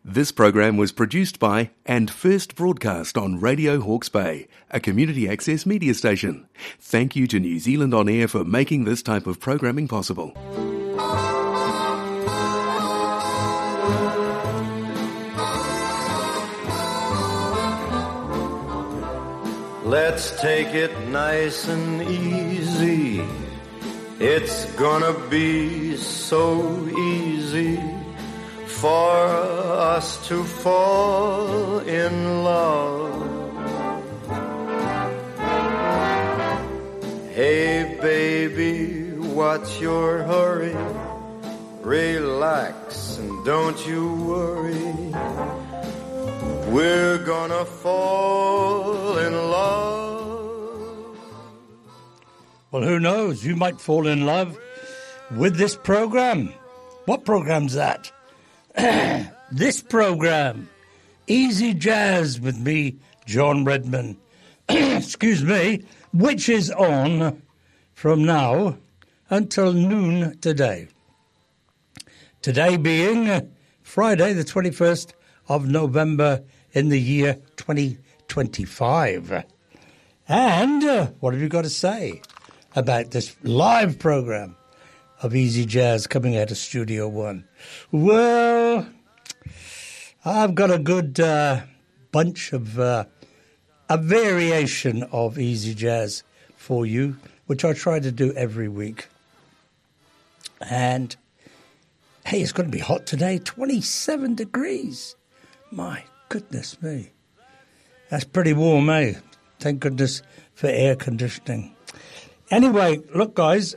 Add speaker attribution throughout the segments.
Speaker 1: This program was produced by and first broadcast on Radio Hawke's Bay, a community access media station. Thank you to New Zealand On Air for making this type of programming possible.
Speaker 2: Let's take it nice and easy. It's gonna be so easy for us to fall in love. Hey baby, what's your hurry? Relax and don't you worry. We're gonna fall in love.
Speaker 3: Well, who knows? You might fall in love with this program. What program's that? This program, Easy Jazz with me, John Redman. Excuse me, which is on from now until noon today. Today being Friday, the 21st of November in the year 2025. And what have you got to say about this live program of Easy Jazz coming out of Studio One? Well, I've got a good bunch of a variation of Easy Jazz for you, which I try to do every week. And hey, it's going to be hot today, 27 degrees. My goodness me. That's pretty warm, eh? Thank goodness for air conditioning. Anyway, look, guys,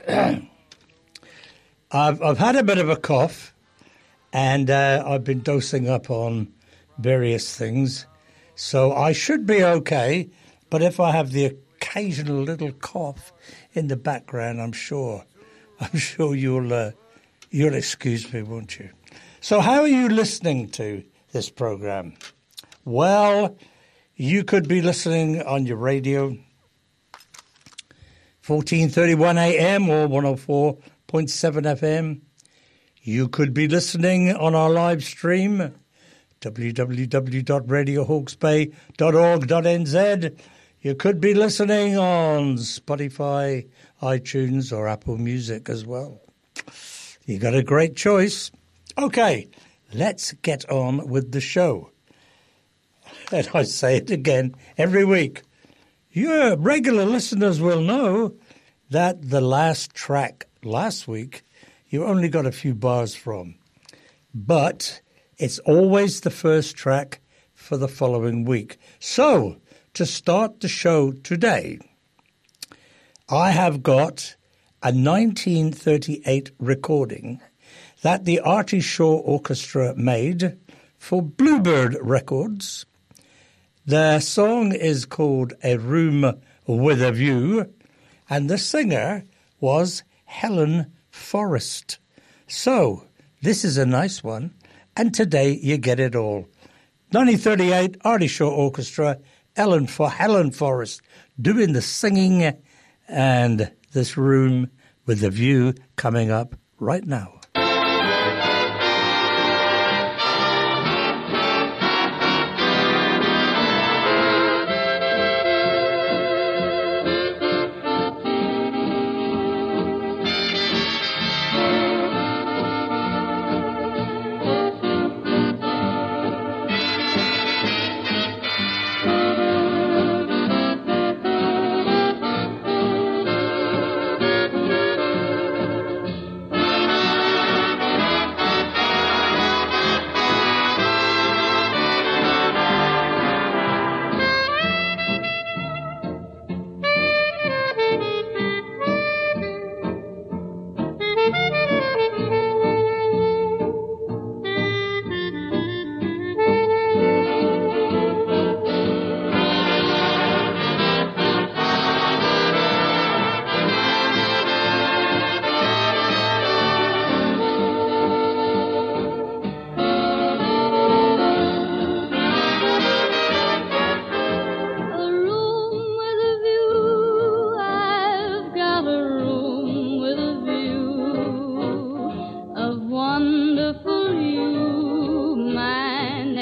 Speaker 3: I've had a bit of a cough, and I've been dosing up on various things, so I should be okay. But if I have the occasional little cough in the background, I'm sure you'll excuse me, won't you? So, how are you listening to this program? Well, you could be listening on your radio, 1431 AM or 104.7 FM. You could be listening on our live stream, www.radiohawksbay.org.nz. You could be listening on Spotify, iTunes, or Apple Music as well. You got a great choice. Okay, let's get on with the show. And I say it again every week. Your regular listeners will know that the last track last week you only got a few bars from. But it's always the first track for the following week. So, to start the show today, I have got a 1938 recording that the Artie Shaw Orchestra made for Bluebird Records. The song is called A Room with a View, and the singer was Helen Forrest. So, this is a nice one, and today you get it all. 1938, Artie Shaw Orchestra, Helen Forrest doing the singing, and This Room with a View coming up right now.
Speaker 2: Thank you.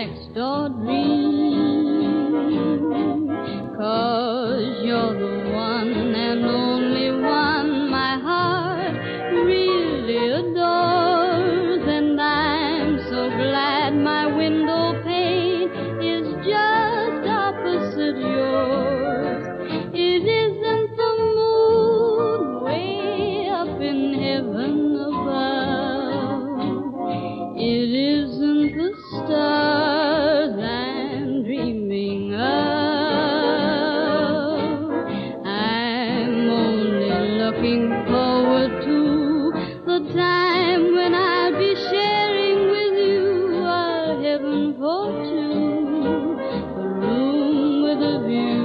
Speaker 4: next door dream, 'cause you're the one and only one my heart really adores, and I'm so glad my window pane is just opposite yours. It isn't the moon way up in heaven above, it isn't the stars I'm dreaming of. I'm only looking forward to the time when I'll be sharing with you a heaven for two, a room with a view.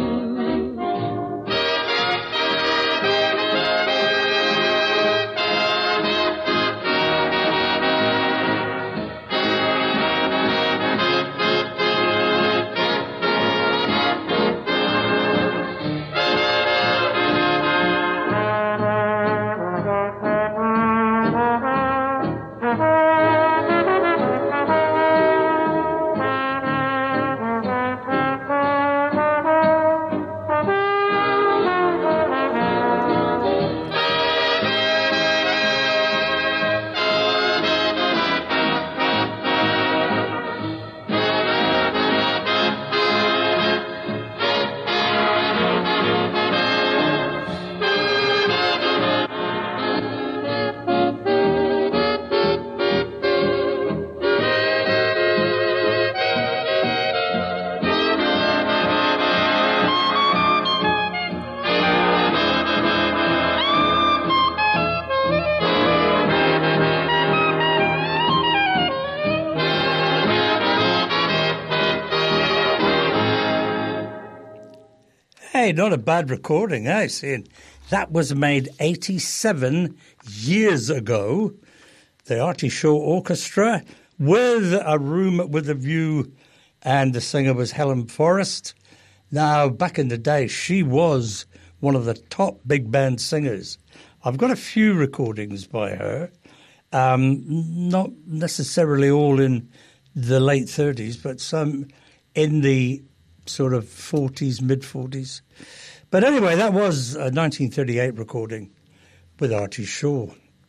Speaker 3: Hey, not a bad recording, eh? Seeing that was made 87 years ago. The Artie Shaw Orchestra with A Room with a View, and the singer was Helen Forrest. Now, back in the day, she was one of the top big band singers. I've got a few recordings by her, not necessarily all in the late 30s, but some in the sort of 40s, mid-40s. But anyway, that was a 1938 recording with Artie Shaw.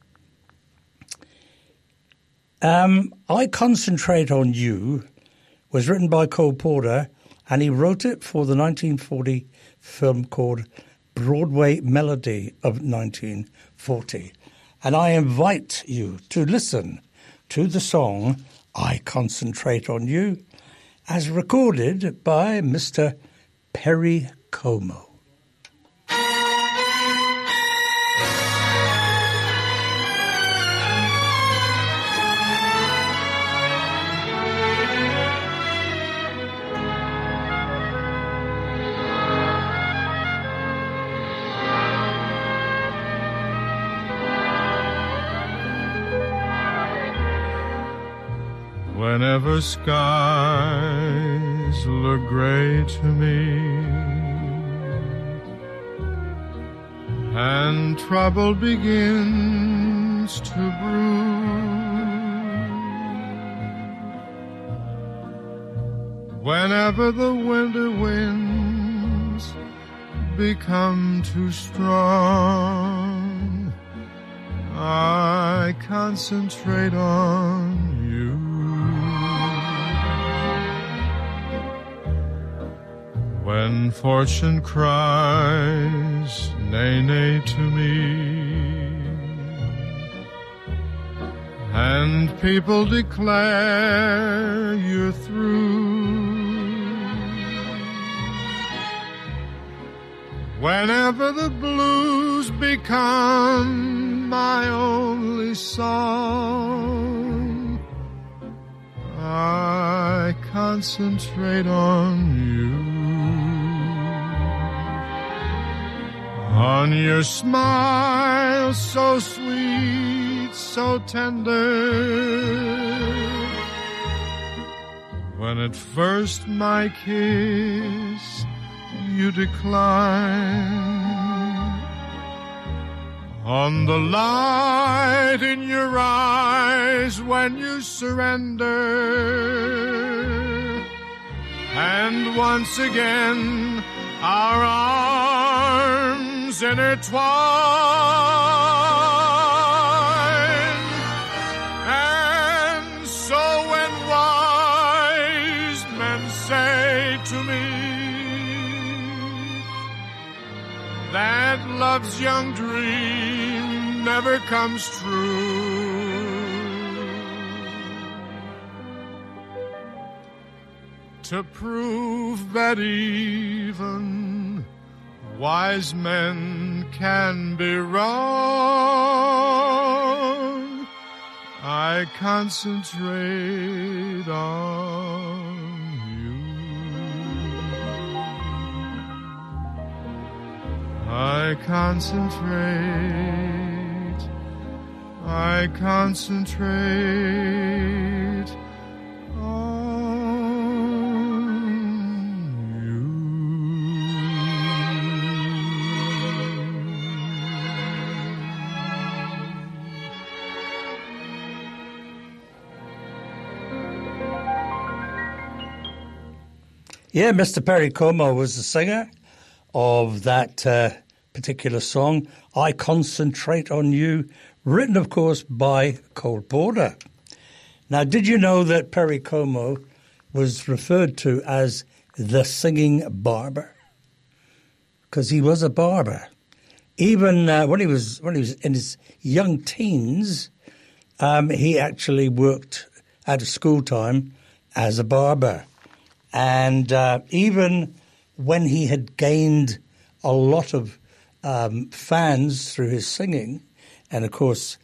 Speaker 3: I Concentrate on You was written by Cole Porter, and he wrote it for the 1940 film called Broadway Melody of 1940. And I invite you to listen to the song I Concentrate on You, as recorded by Mr. Perry Como.
Speaker 5: Whenever skies look gray to me and trouble begins to brew, whenever the winter winds become too strong, I concentrate on you. When fortune cries nay, nay to me, and people declare you're through, whenever the blues become my only song, I concentrate on you. On your smile so sweet, so tender, when at first my kiss you decline, on the light in your eyes when you surrender, And once again, our arms intertwine. And so when wise men say to me that love's young dream never comes true, to prove that even wise men can be wrong, I concentrate on you. I concentrate
Speaker 3: Yeah, Mr. Perry Como was the singer of that particular song, I Concentrate on You, written, of course, by Cole Porter. Now, did you know that Perry Como was referred to as the singing barber? Because he was a barber. Even when he was in his young teens, he actually worked at a school time as a barber. And even when he had gained a lot of fans through his singing, and of course,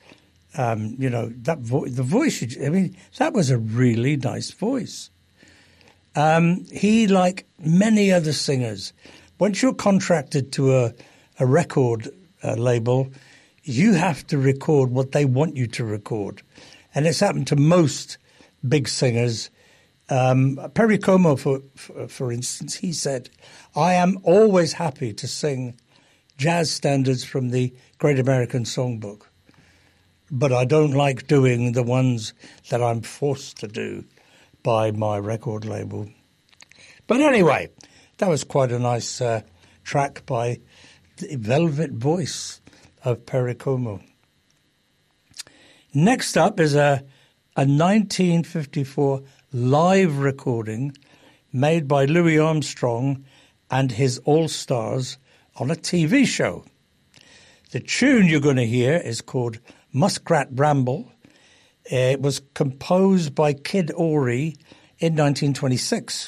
Speaker 3: the voice, I mean, that was a really nice voice. He, like many other singers, once you're contracted to a record label, you have to record what they want you to record. And it's happened to most big singers. Perry Como, for instance, he said, I am always happy to sing jazz standards from the Great American Songbook, but I don't like doing the ones that I'm forced to do by my record label. But anyway, that was quite a nice track by the velvet voice of Perry Como. Next up is a 1954 live recording made by Louis Armstrong and his All-Stars on a TV show. The tune you're going to hear is called Muskrat Ramble. It was composed by Kid Ory in 1926.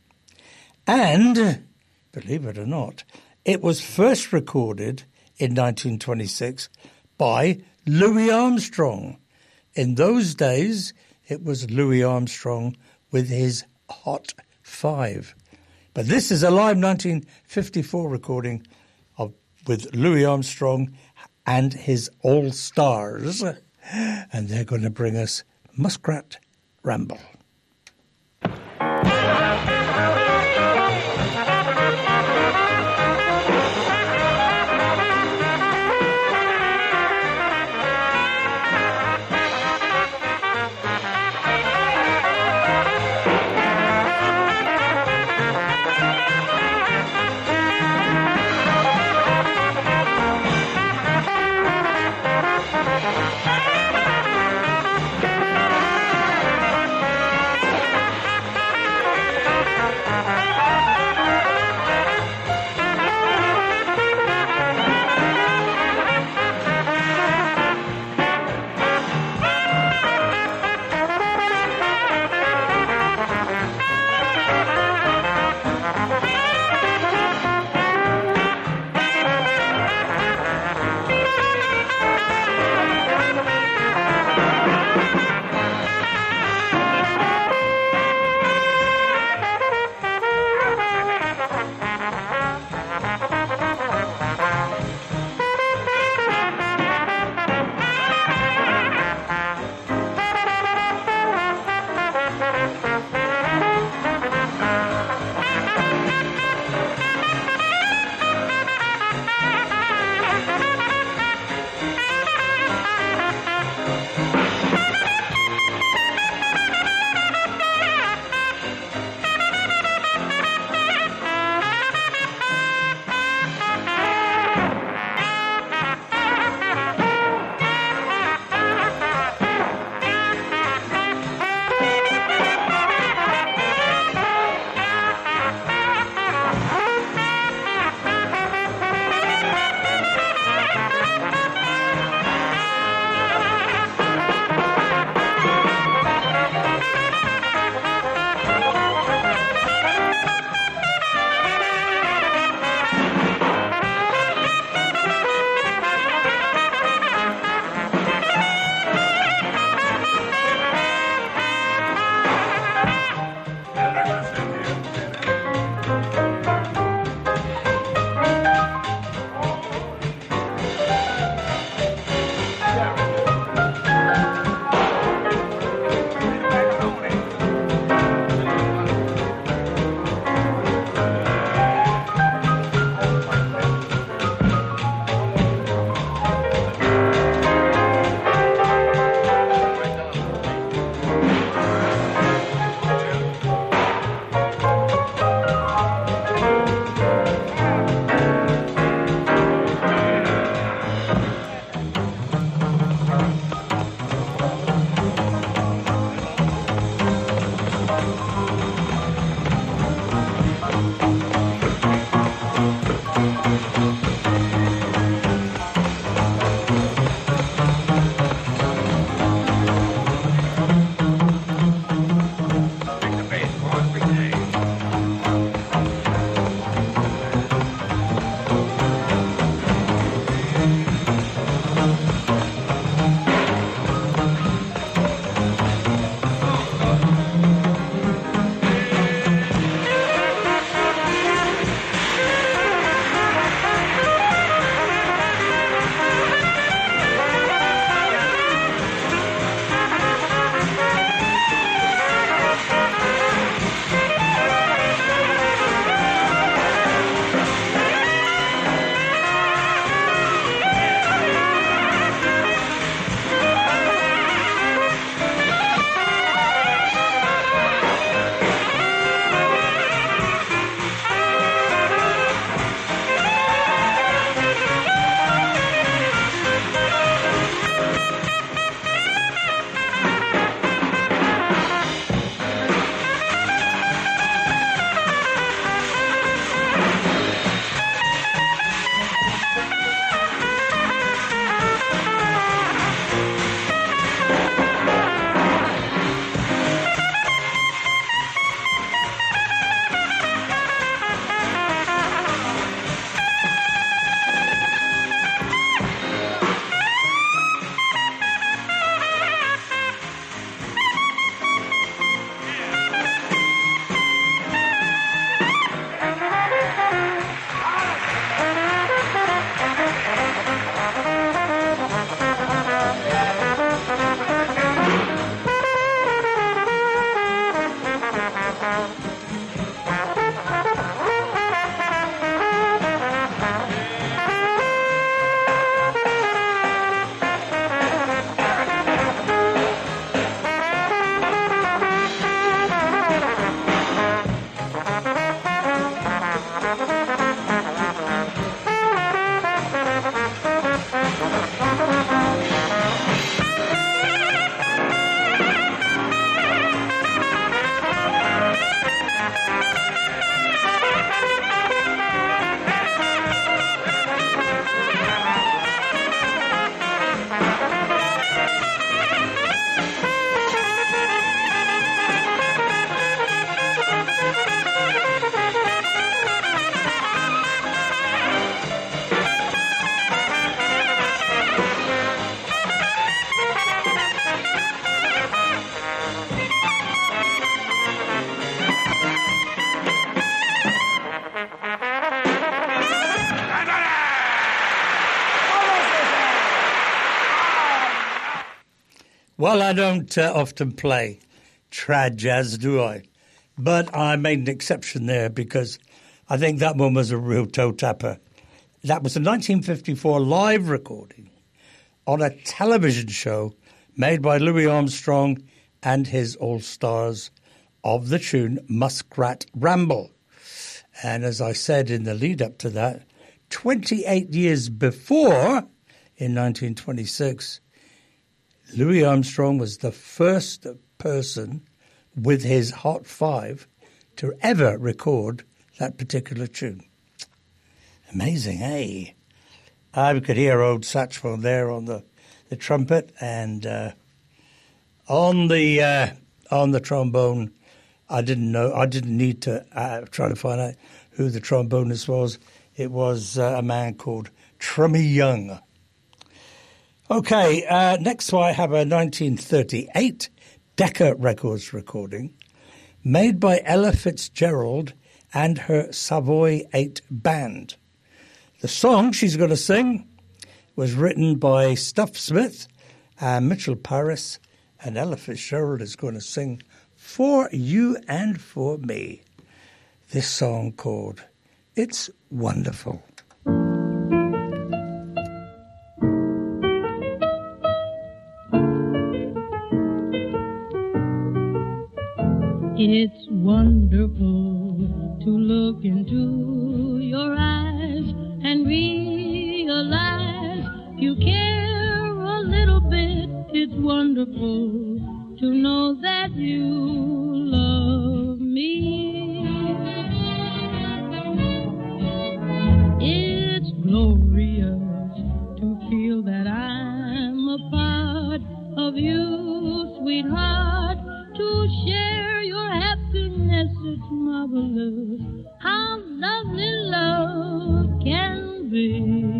Speaker 3: And, believe it or not, it was first recorded in 1926 by Louis Armstrong. In those days, it was Louis Armstrong with his Hot Five. But this is a live 1954 recording with Louis Armstrong and his All-Stars. And they're going to bring us Muskrat Ramble. Well, I don't often play trad jazz, do I? But I made an exception there because I think that one was a real toe tapper. That was a 1954 live recording on a television show made by Louis Armstrong and his All-Stars of the tune Muskrat Ramble. And as I said in the lead up to that, 28 years before, in 1926, Louis Armstrong was the first person with his Hot Five to ever record that particular tune. Amazing, eh? I could hear old Satchmo there on the trumpet and on the trombone. I didn't need to try to find out who the trombonist was. It was a man called Trummy Young. Okay, next I have a 1938 Decca Records recording made by Ella Fitzgerald and her Savoy 8 band. The song she's going to sing was written by Stuff Smith and Mitchell Paris, and Ella Fitzgerald is going to sing For You and For Me. This song called It's Wonderful.
Speaker 4: It's wonderful to look into your eyes and realize you care a little bit. It's wonderful to know that you love me. It's glorious to feel that I'm a part of you, sweetheart, to share your happiness. It's marvelous how lovely love can be.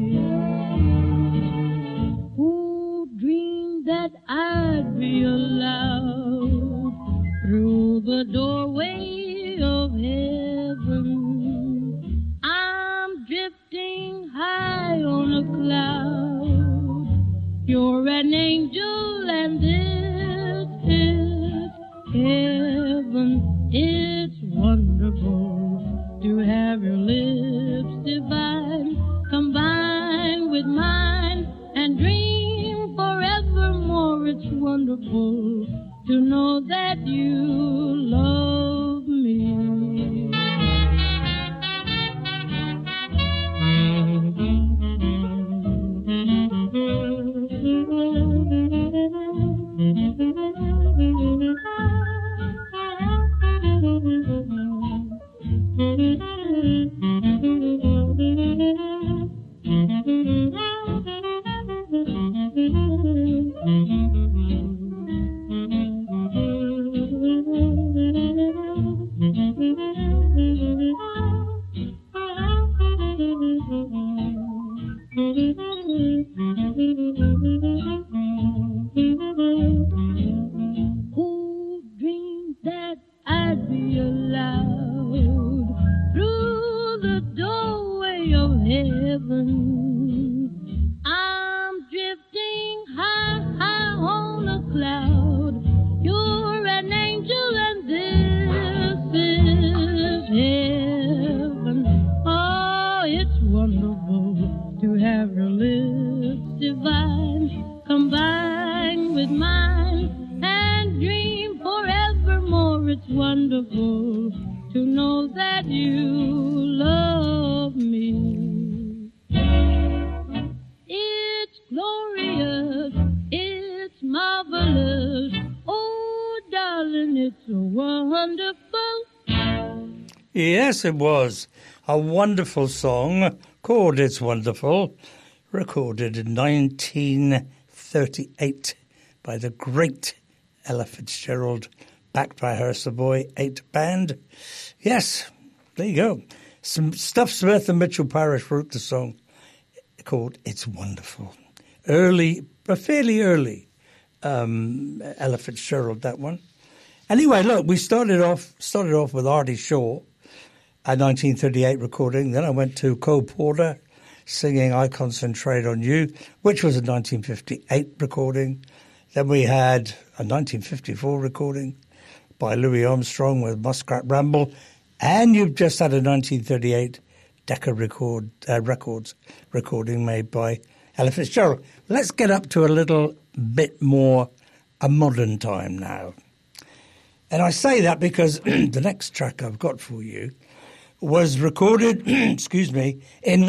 Speaker 4: Who dreamed that I'd be allowed through the doorway of heaven? I'm drifting high on a cloud. You're an angel and this is heaven. It's wonderful to have your lips divine, combine with mine and dream forevermore. It's wonderful to know that you love me. Who dreamed that I'd be allowed through the doorway of heaven? I'm drifting high, high on a cloud. You're an angel and this is heaven. Oh, it's wonderful to have your lips divine, combine with mine and dream forevermore. It's wonderful to know that you love me. It's glorious, it's marvelous. Oh, darling, it's so wonderful.
Speaker 3: Yes, it was a wonderful song called It's Wonderful, recorded in 1938 by the great Ella Fitzgerald, backed by her Savoy 8 band. Yes, there you go. Some Stuff Smith and Mitchell Parish wrote the song called It's Wonderful. Fairly early Ella Fitzgerald, that one. Anyway, look, we started off with Artie Shaw, a 1938 recording. Then I went to Cole Porter singing I Concentrate on You, which was a 1958 recording. Then we had a 1954 recording by Louis Armstrong with Muskrat Ramble, and you've just had a 1938 Decca Records recording made by Ella Fitzgerald. Let's get up to a little bit more a modern time now. And I say that because the next track I've got for you was recorded, excuse me, in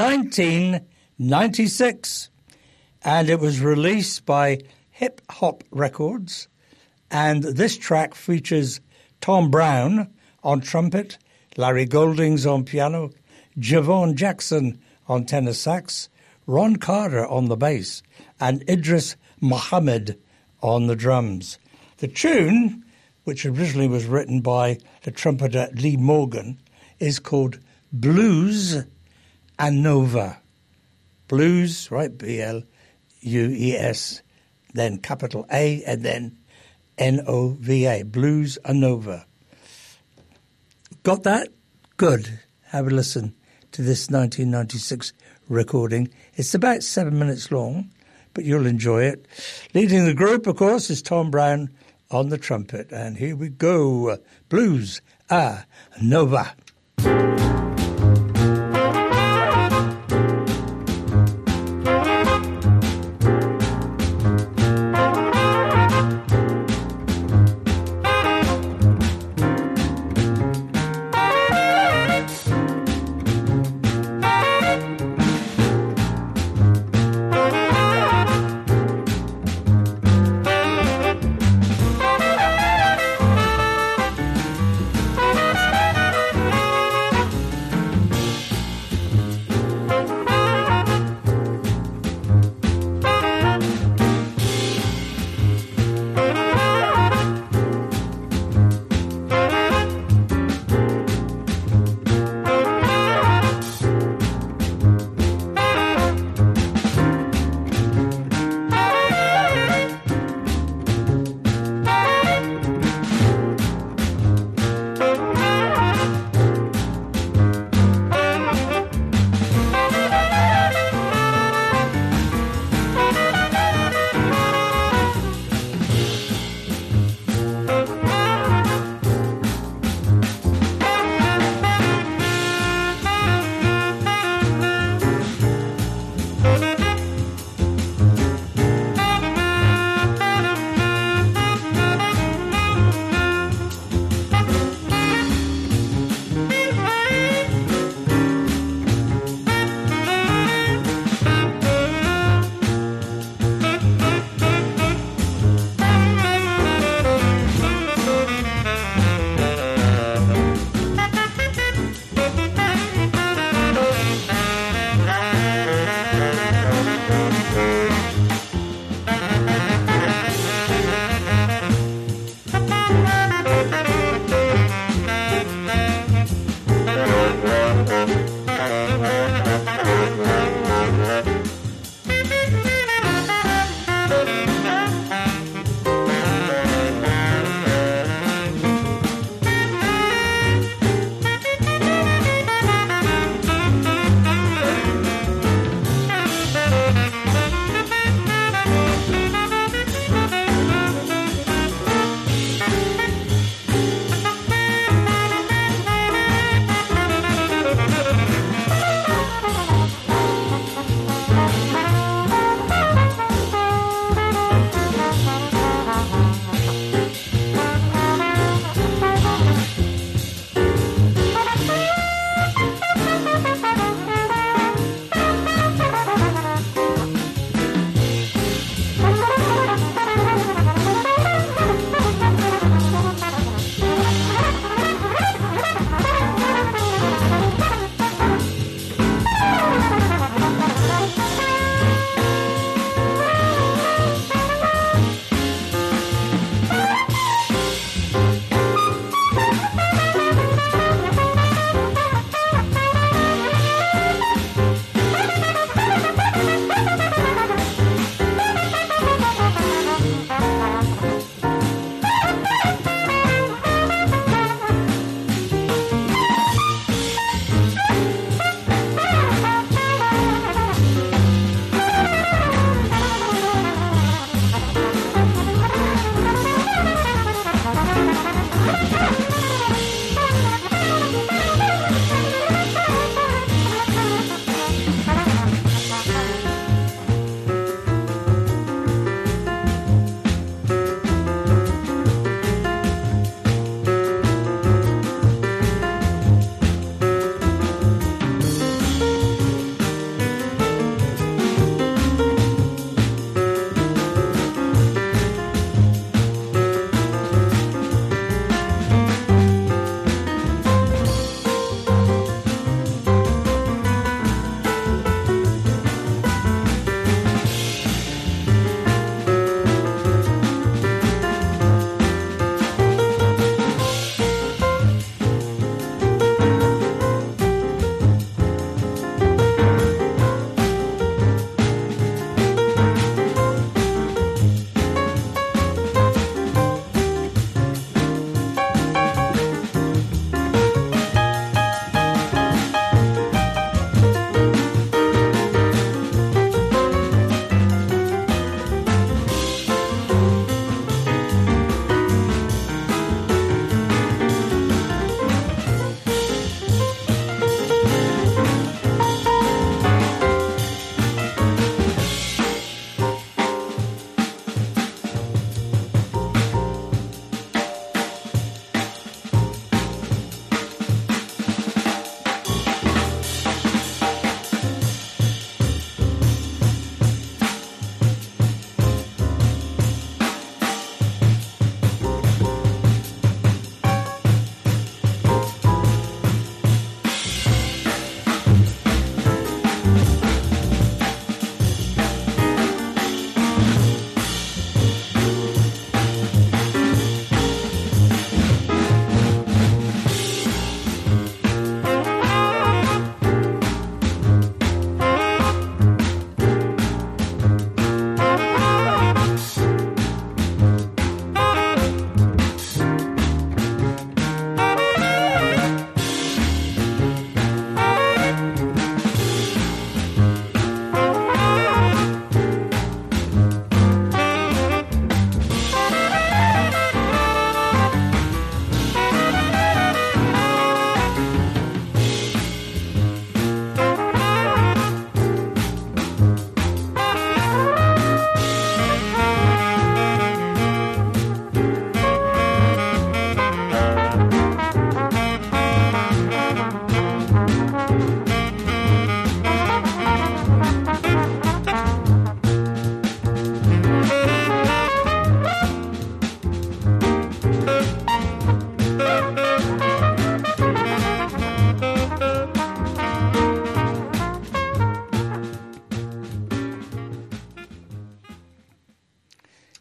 Speaker 3: 1996, and it was released by Hip Hop Records. And this track features Tom Brown on trumpet, Larry Goldings on piano, Javon Jackson on tenor sax, Ron Carter on the bass, and Idris Muhammad on the drums. The tune, which originally was written by the trumpeter Lee Morgan, is called Blues Anova. Blues, right, B-L-U-E-S, then capital A, and then N-O-V-A, Blues Anova. Got that? Good. Have a listen to this 1996 recording. It's about 7 minutes long, but you'll enjoy it. Leading the group, of course, is Tom Brown on the trumpet. And here we go. Blues Anova.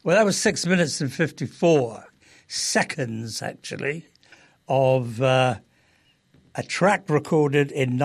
Speaker 3: Well, that was 6 minutes and 54 seconds, actually, of a track recorded in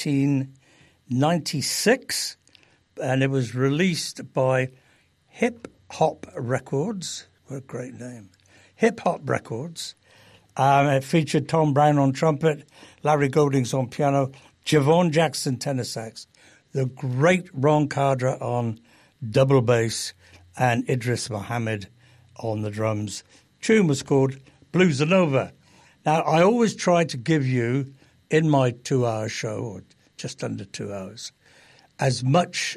Speaker 3: 1996, and it was released by Hip Hop Records. What a great name. Hip Hop Records. It featured Tom Brown on trumpet, Larry Goldings on piano, Javon Jackson tenor sax, the great Ron Cadre on double bass, and Idris Muhammad on the drums. Tune was called Bluesanova. Now, I always try to give you, in my 2-hour show, or just under 2 hours, as much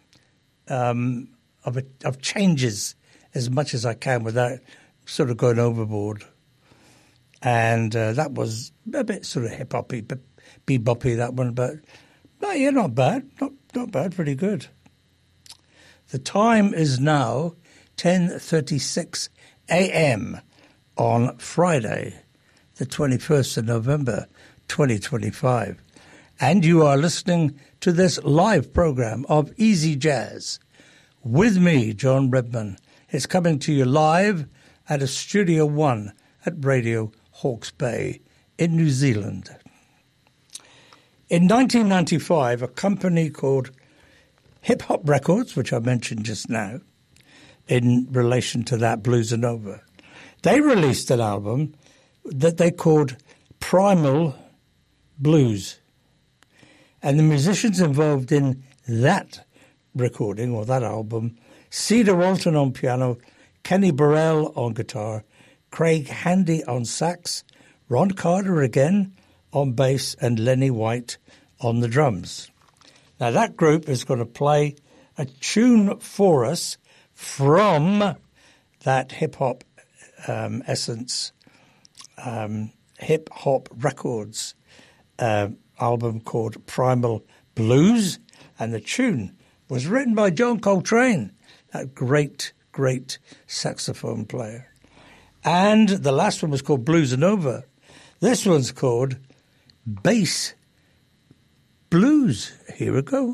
Speaker 3: of changes as much as I can without sort of going overboard. And that was a bit sort of hip-hoppy, beboppy, that one. But, no, yeah, not bad. Not bad, pretty good. The time is now 10:36 a.m. on Friday, the 21st of November, 2025. And you are listening to this live program of Easy Jazz with me, John Redman. It's coming to you live at a Studio One at Radio Hawke's Bay in New Zealand. In 1995, a company called Hip Hop Records, which I mentioned just now, in relation to that Bluesanova, they released an album that they called Primal Blues. And the musicians involved in that recording, or that album, Cedar Walton on piano, Kenny Burrell on guitar, Craig Handy on sax, Ron Carter again on bass, and Lenny White on the drums. Now, that group is going to play a tune for us from that hip-hop essence, hip-hop records album called Primal Blues, and the tune was written by John Coltrane, that great, great saxophone player. And the last one was called Bluesanova. This one's called Bass Blues. Here we go.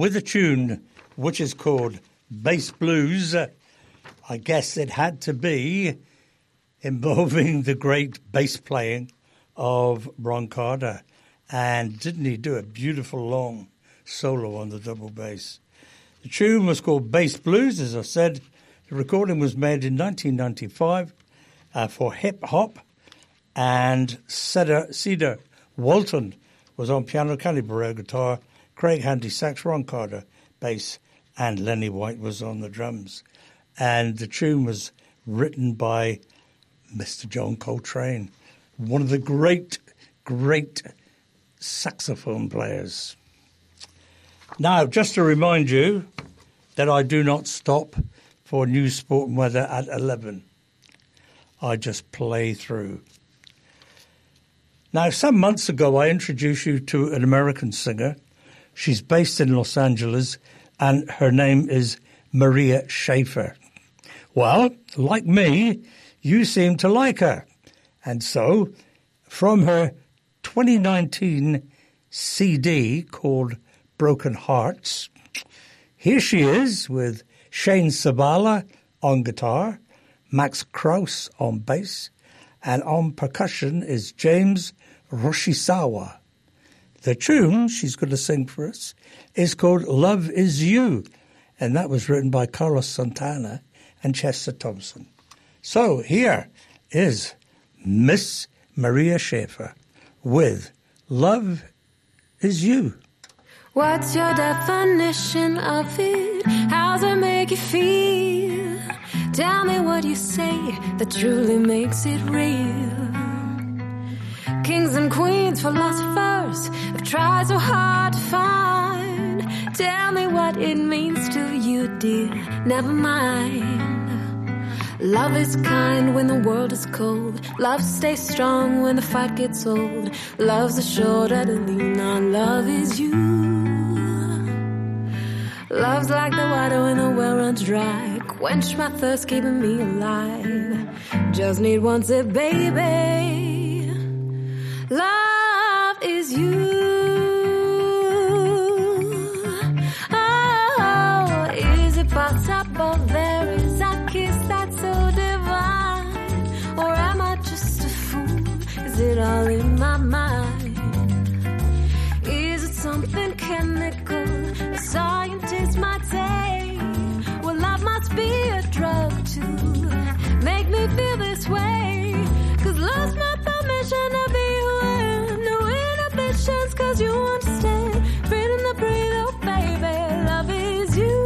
Speaker 3: with a tune which is called Bass Blues. I guess it had to be involving the great bass playing of Ron Carter. And didn't he do a beautiful long solo on the double bass? The tune was called Bass Blues, as I said. The recording was made in 1995 for Hip Hop, and Cedar Walton was on piano, Kenny Burrell guitar, Craig Handy sax, Ron Carter bass, and Lenny White was on the drums. And the tune was written by Mr. John Coltrane, one of the great saxophone players. Now, just to remind you that I do not stop for news, sport and weather at 11. I just play through. Now, some months ago, I introduced you to an American singer. She's based in Los Angeles, and her name is Maria Schaefer. Well, like me, you seem to like her. And so, from her 2019 CD called Broken Hearts, here she is with Shane Sabala on guitar, Max Krause on bass, and on percussion is James Roshisawa. The tune she's going to sing for us is called Love Is You, and that was written by Carlos Santana and Chester Thompson. So here is Miss Maria Schaefer with Love Is You.
Speaker 6: What's your definition of it? How's it make you feel? Tell me what you say that truly makes it real. Kings and queens, philosophers have tried so hard to find. Tell me what it means to you, dear. Never mind. Love is kind when the world is cold. Love stays strong when the fight gets old. Love's a shoulder to lean on. Love is you. Love's like the water when the well runs dry. Quench my thirst, keeping me alive. Just need one sip, baby. Love is you. Oh, is it possible there is a kiss that's so divine? Or am I just a fool? Is it all in my mind? Is it something chemical? A scientist might say, well, love must be a drug to make me feel this way. 'Cause love's my permission to be who I am. No inhibitions, 'cause you understand. Breathing the breathe, oh baby, love is you.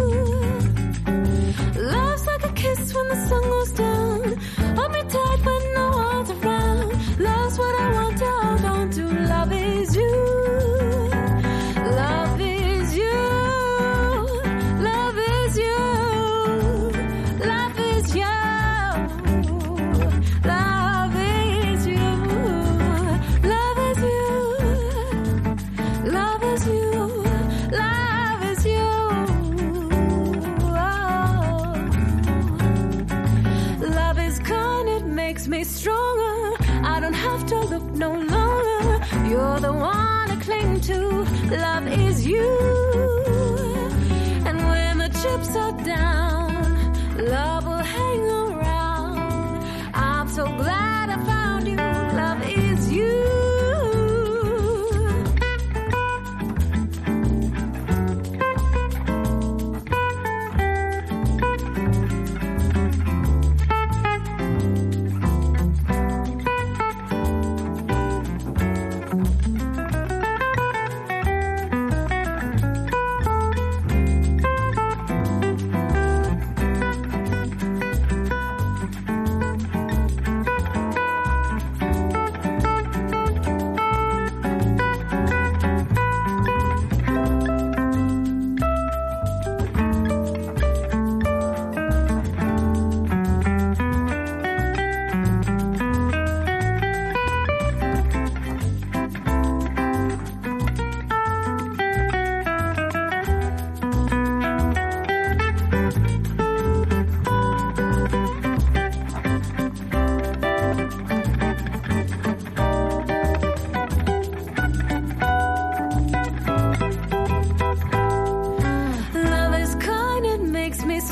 Speaker 6: Love's like a kiss when the sun goes down. Hold me tight when no one's around. Love's what I want to hold on to. Love is you. Love is you. Love is you. Love is you. Love is you. Love is you. Love is you. Love is you. Oh. Love is kind, it makes me stronger. I don't have to look no longer. You're the one I cling to. Love is you. And when the chips are down, love will hang around. I'm so glad I found you. Love is you.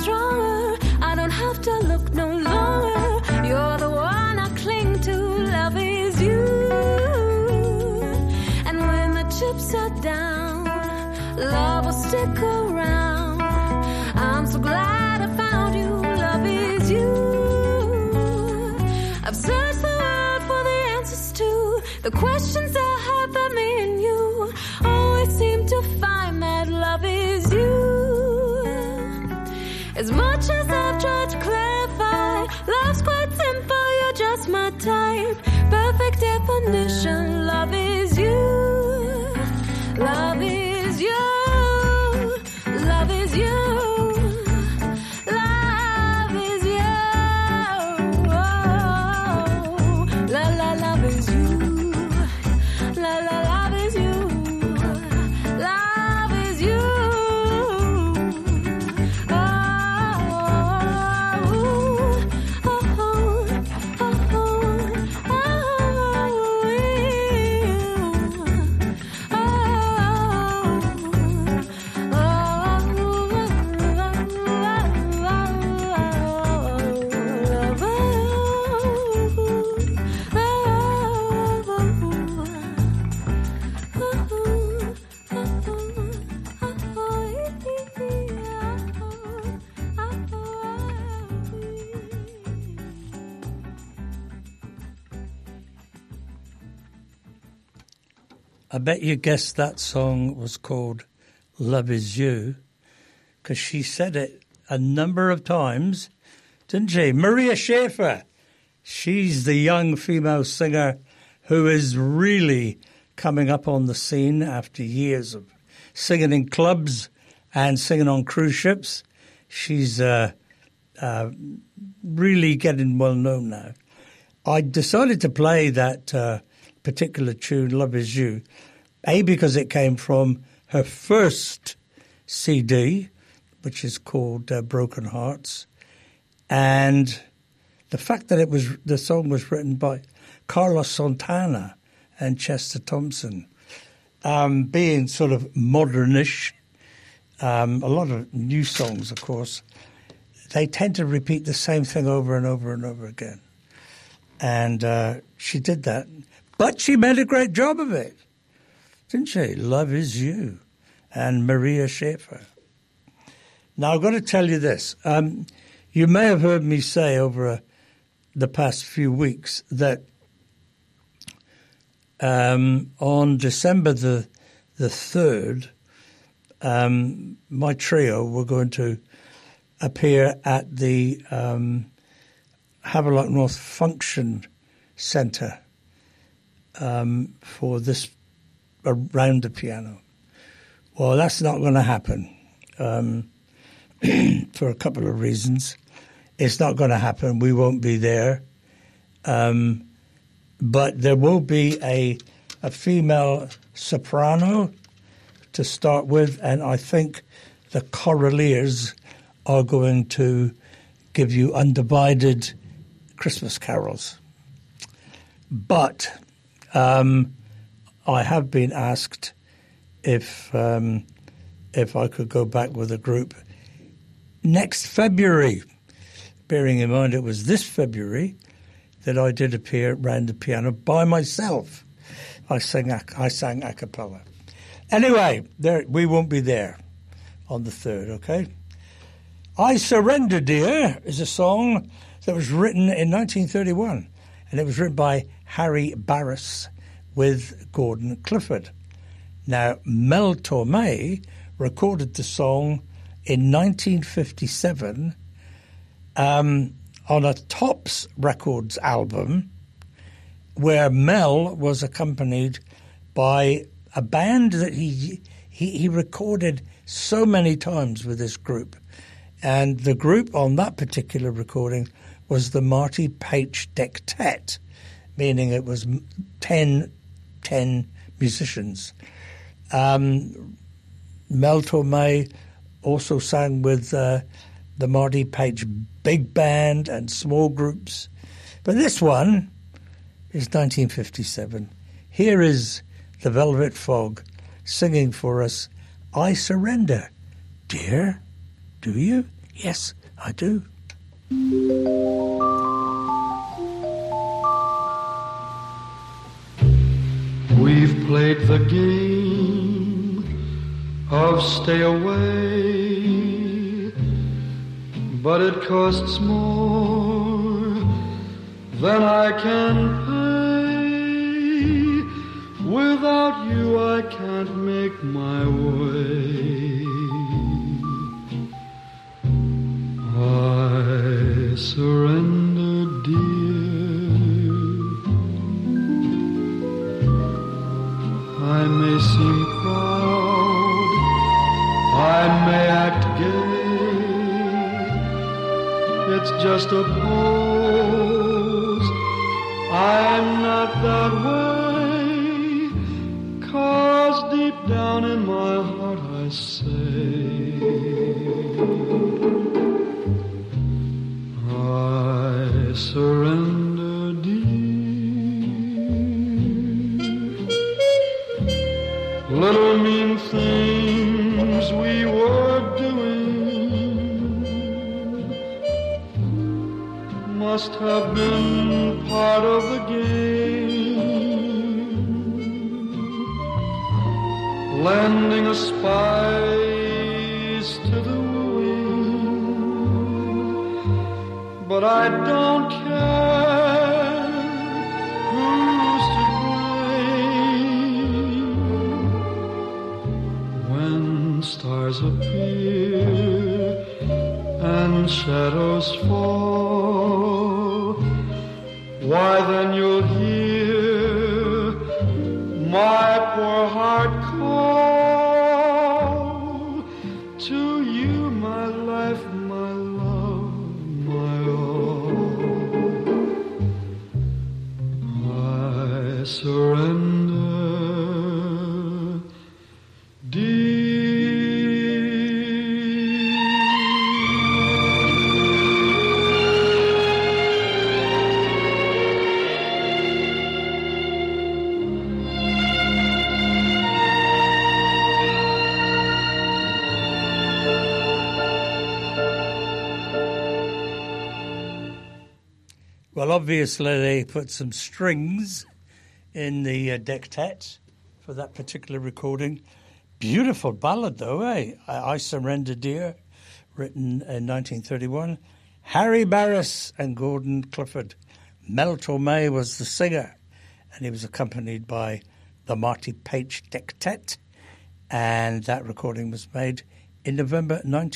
Speaker 6: stronger. I don't have to look no longer. You're the one I cling to. Love is you. And when the chips are down, love will stick around. I'm so glad I found you. Love is you. I've searched the world for the answers to the questions I have about me and you. Always seem to find that love is you. As much as I've tried to clarify, love's quite simple, you're just my type. Perfect definition, love is you. Love is you. Love is you. Love is you. Oh, la la, love is you. La la, love is you. Love is you. Oh, oh, oh, oh,
Speaker 3: I bet you guessed that song was called Love Is You, because she said it a number of times, didn't she? Maria Schaefer, she's the young female singer who is really coming up on the scene after years of singing in clubs and singing on cruise ships. She's really getting well known now. I decided to play that particular tune, Love Is You, because it came from her first CD, which is called Broken Hearts, and the fact that the song was written by Carlos Santana and Chester Thompson, being sort of modernish. A lot of new songs, of course, they tend to repeat the same thing over and over and over again. And she did that. But she made a great job of it, didn't she? Love Is You and Maria Schaefer. Now, I've got to tell you this. You may have heard me say over the past few weeks that on December the 3rd, my trio were going to appear at the Havelock North Function Centre for this Around the Piano. Well, that's not going to happen for a couple of reasons. It's not going to happen. We won't be there. But there will be a female soprano to start with, and I think the Choraleers are going to give you undivided Christmas carols. But I have been asked if I could go back with a group next February, bearing in mind it was this February that I did appear round the piano by myself. I sang a cappella. Anyway, we won't be there on the 3rd, okay? I Surrender, Dear is a song that was written in 1931, and it was written by Harry Barris with Gordon Clifford. Now, Mel Tormé recorded the song in 1957 on a Tops Records album, where Mel was accompanied by a band that he recorded so many times with this group. And the group on that particular recording was the Marty Paich Dectet, meaning it was 10 musicians. Mel Tormé also sang with the Marty Paich Big Band and small groups. But this one is 1957. Here is the Velvet Fog singing for us, I Surrender. Dear, do you? Yes, I do.
Speaker 2: We've played the game of stay away, but it costs more than I can pay. Without you I can't make my way. I surrender, dear. I may seem proud, I may act gay. It's just a pose, I'm not that way. 'Cause deep down in my heart I say, I surrender, dear. Little mean things we were doing must have been part of the game, lending a spice to the but I don't care who's to blame when stars appear and shadows fall. Why then you'll hear my poor heart call to you, my life, my love, my I surrender,
Speaker 3: Well, obviously they put some strings in the dectet for that particular recording. Beautiful ballad, though, eh? I Surrender, Dear, written in 1931. Harry Barris and Gordon Clifford. Mel Torme was the singer, and he was accompanied by the Marty Paich Dectet, and that recording was made in November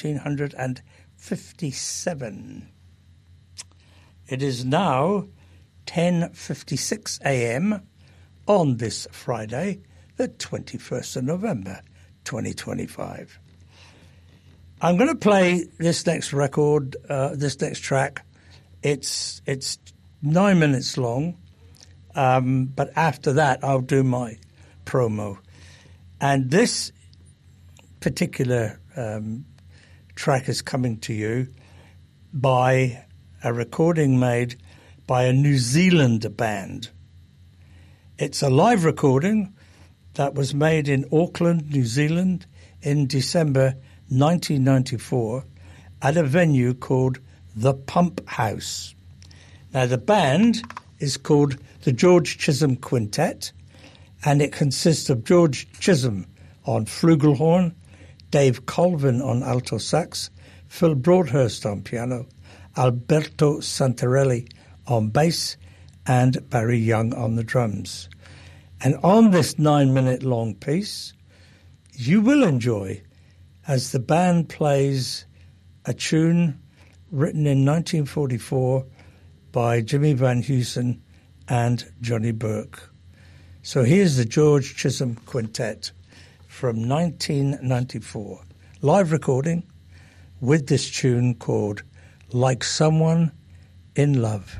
Speaker 3: 1957. It is now 10:56 a.m. on this Friday, the 21st of November, 2025. I'm going to play this next record, this next track. It's 9 minutes long, but after that I'll do my promo. And this particular track is coming to you by a recording made by a New Zealand band. It's a live recording that was made in Auckland, New Zealand in December 1994 at a venue called The Pump House. Now, the band is called the George Chisholm Quintet, and it consists of George Chisholm on flugelhorn, Dave Colvin on alto sax, Phil Broadhurst on piano, Alberto Santarelli on bass, and Barry Young on the drums. And on this 9 minute long piece, you will enjoy as the band plays a tune written in 1944 by Jimmy Van Heusen and Johnny Burke. So here's the George Chisholm Quintet from 1994. Live recording with this tune called Like Someone in Love.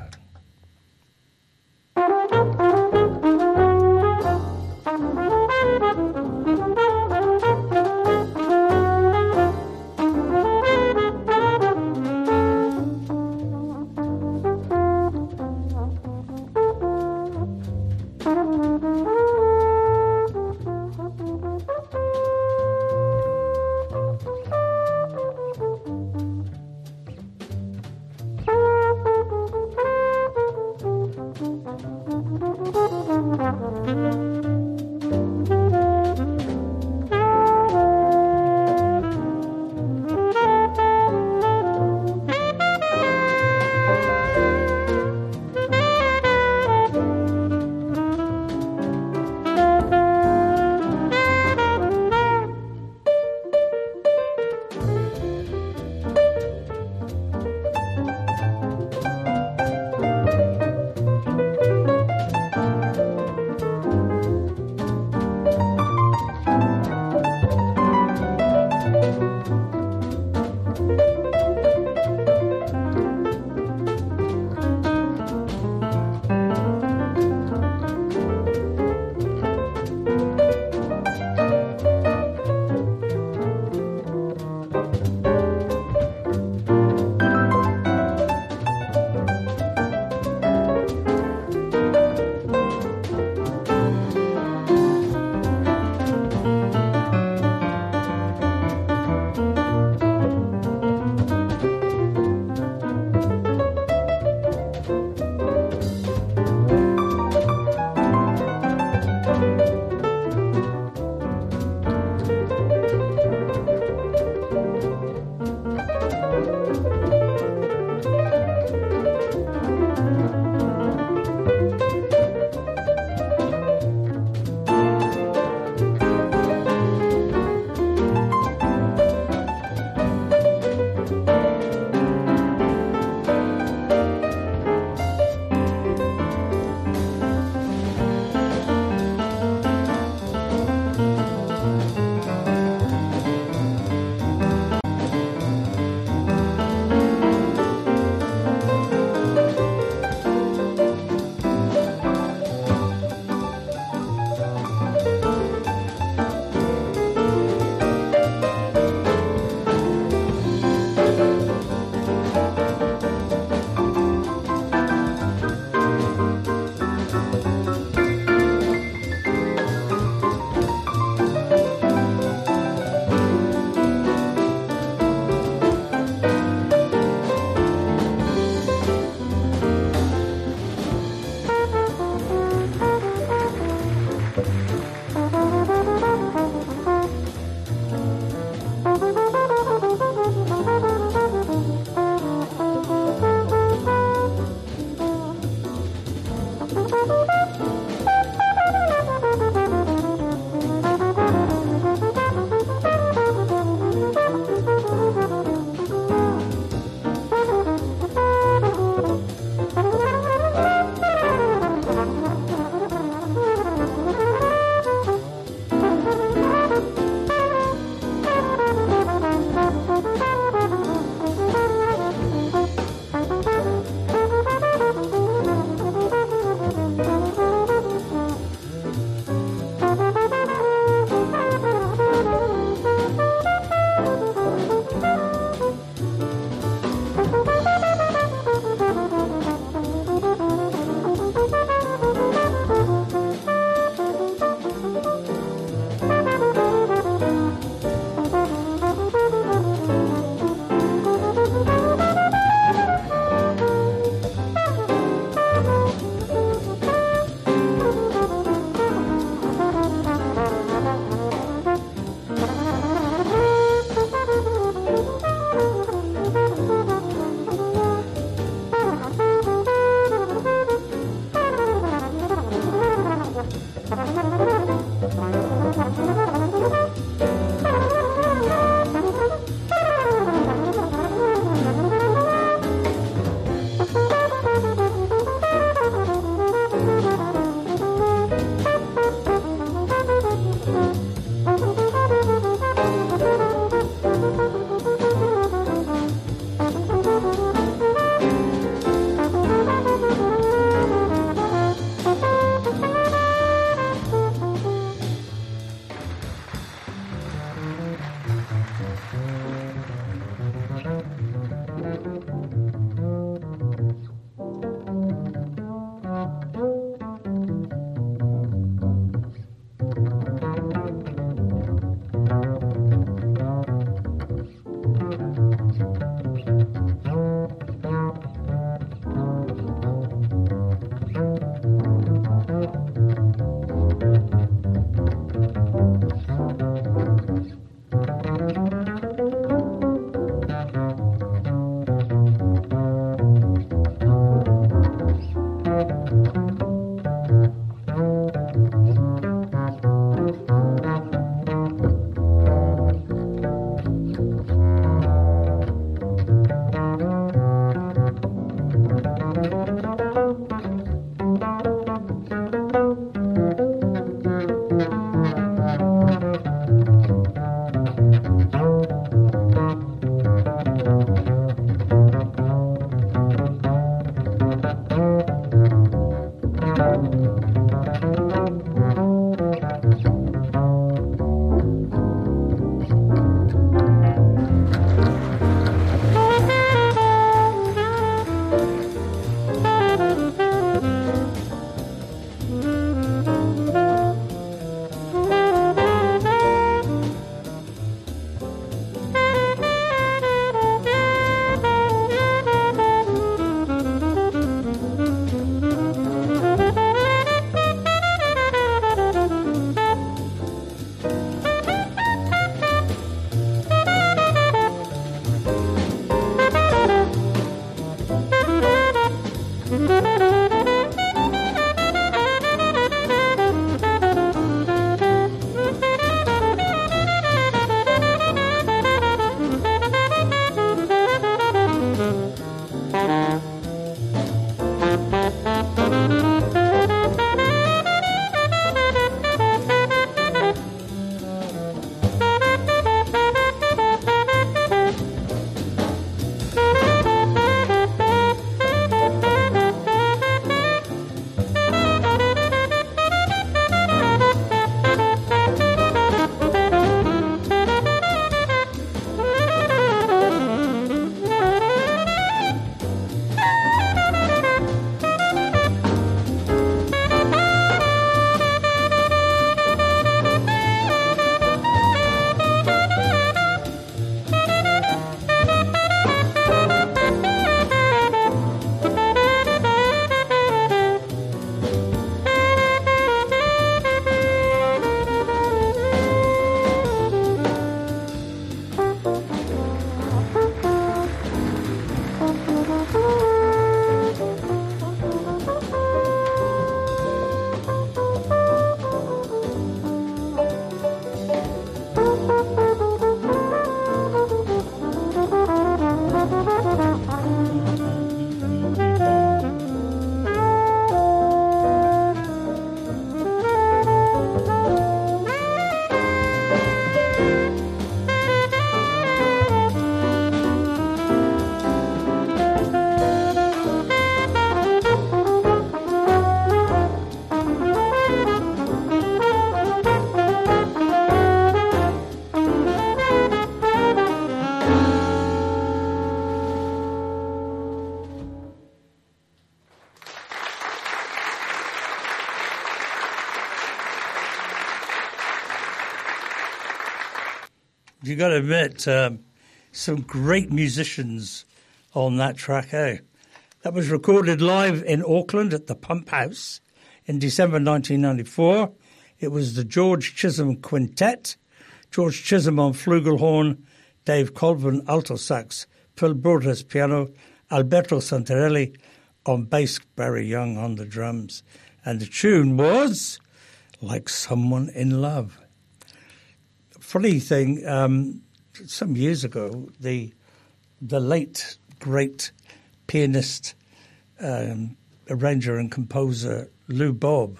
Speaker 3: You got to admit, some great musicians on that track, eh? That was recorded live in Auckland at the Pump House in December 1994. It was the George Chisholm Quintet. George Chisholm on flugelhorn, Dave Colvin alto sax, Phil Broadhurst piano, Alberto Santarelli on bass, Barry Young on the drums. And the tune was Like Someone in Love. Funny thing, some years ago, the late, great pianist, arranger and composer Lou Bob,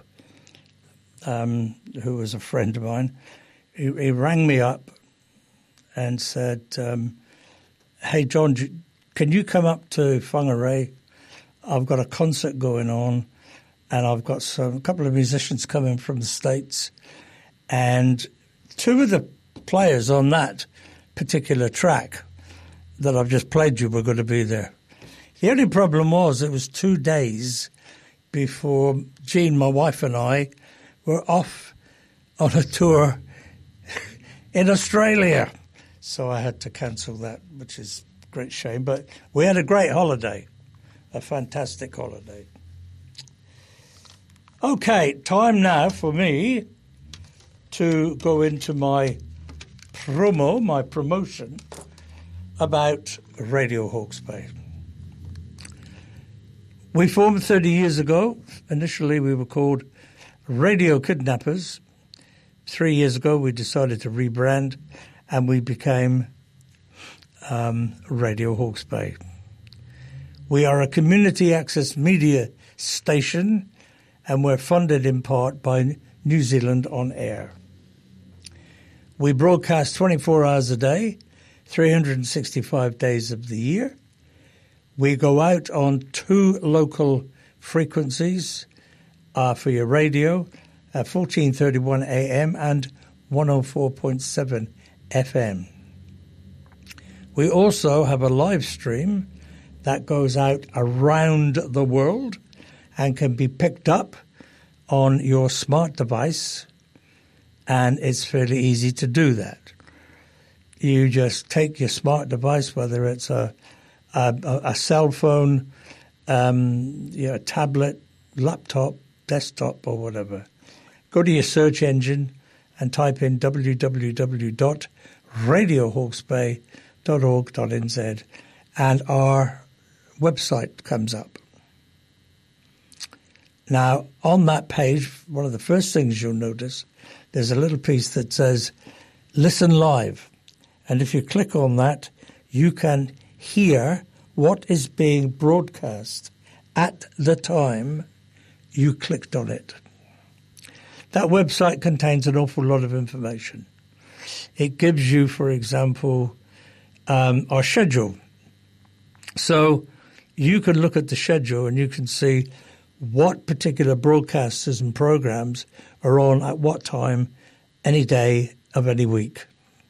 Speaker 3: who was a friend of mine, he rang me up and said, hey, John, can you come up to Whangarei? I've got a concert going on, and I've got a couple of musicians coming from the States, and two of the players on that particular track that I've just played you were going to be there. The only problem was it was 2 days before Jean, my wife, and I were off on a tour in Australia. So I had to cancel that, which is a great shame. But we had a great holiday, a fantastic holiday. Okay, time now for me to go into my promotion about Radio Hawke's Bay. We formed 30 years ago. Initially, we were called Radio Kidnappers. 3 years ago, we decided to rebrand, and we became Radio Hawke's Bay. We are a community access media station, and we're funded in part by New Zealand On Air. We broadcast 24 hours a day, 365 days of the year. We go out on 2 local frequencies for your radio, 1431 AM and 104.7 FM. We also have a live stream that goes out around the world and can be picked up on your smart device, and it's fairly easy to do that. You just take your smart device, whether it's a cell phone, a tablet, laptop, desktop, or whatever. Go to your search engine and type in www.radiohawksbay.org.nz, and our website comes up. Now, on that page, one of the first things you'll notice, there's a little piece that says, Listen Live. And if you click on that, you can hear what is being broadcast at the time you clicked on it. That website contains an awful lot of information. It gives you, for example, our schedule. So you can look at the schedule and you can see what particular broadcasters and programs are on at what time, any day of any week.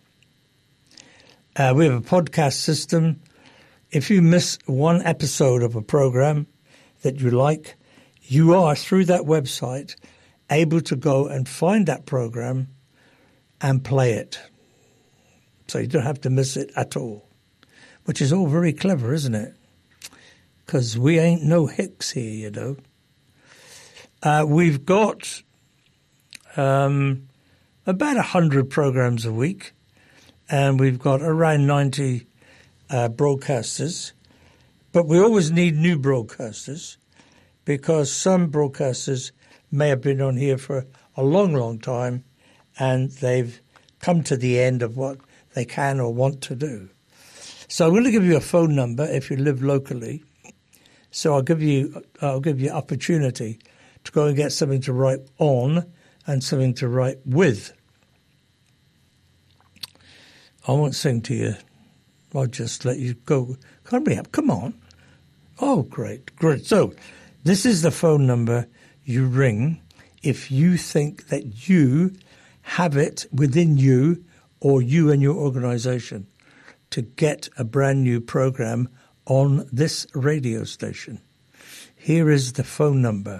Speaker 3: We have a podcast system. If you miss one episode of a program that you like, you are, through that website, able to go and find that program and play it. So you don't have to miss it at all, which is all very clever, isn't it? Because we ain't no hicks here, you know. We've got about 100 programs a week, and we've got around 90 broadcasters. But we always need new broadcasters, because some broadcasters may have been on here for a long, long time, and they've come to the end of what they can or want to do. So I'm going to give you a phone number if you live locally. So I'll give you opportunity to go and get something to write on and something to write with. I won't sing to you. I'll just let you go. Hurry up. Come on. Oh, great. So this is the phone number you ring if you think that you have it within you or you and your organization to get a brand new program on this radio station. Here is the phone number,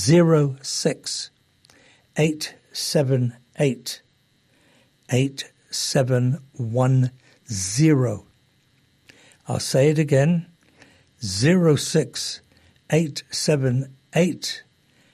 Speaker 3: 06 878 878 8710. I'll say it again, 06878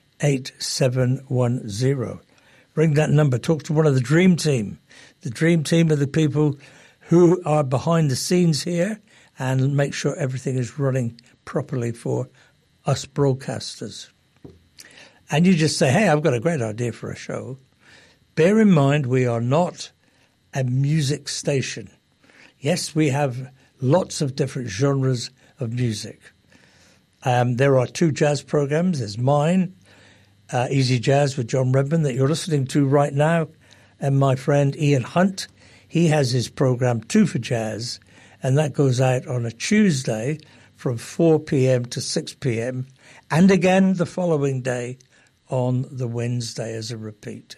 Speaker 3: 8710. Ring that number, talk to one of the Dream Team. The Dream Team are the people who are behind the scenes here and make sure everything is running properly for us broadcasters. And you just say, hey, I've got a great idea for a show. Bear in mind, we are not a music station. Yes, we have lots of different genres of music. There are 2 jazz programs. There's mine, Easy Jazz with John Redman, that you're listening to right now, and my friend Ian Hunt. He has his program 2 for Jazz, and that goes out on a Tuesday from 4 p.m. to 6 p.m. and again the following day on the Wednesday as a repeat.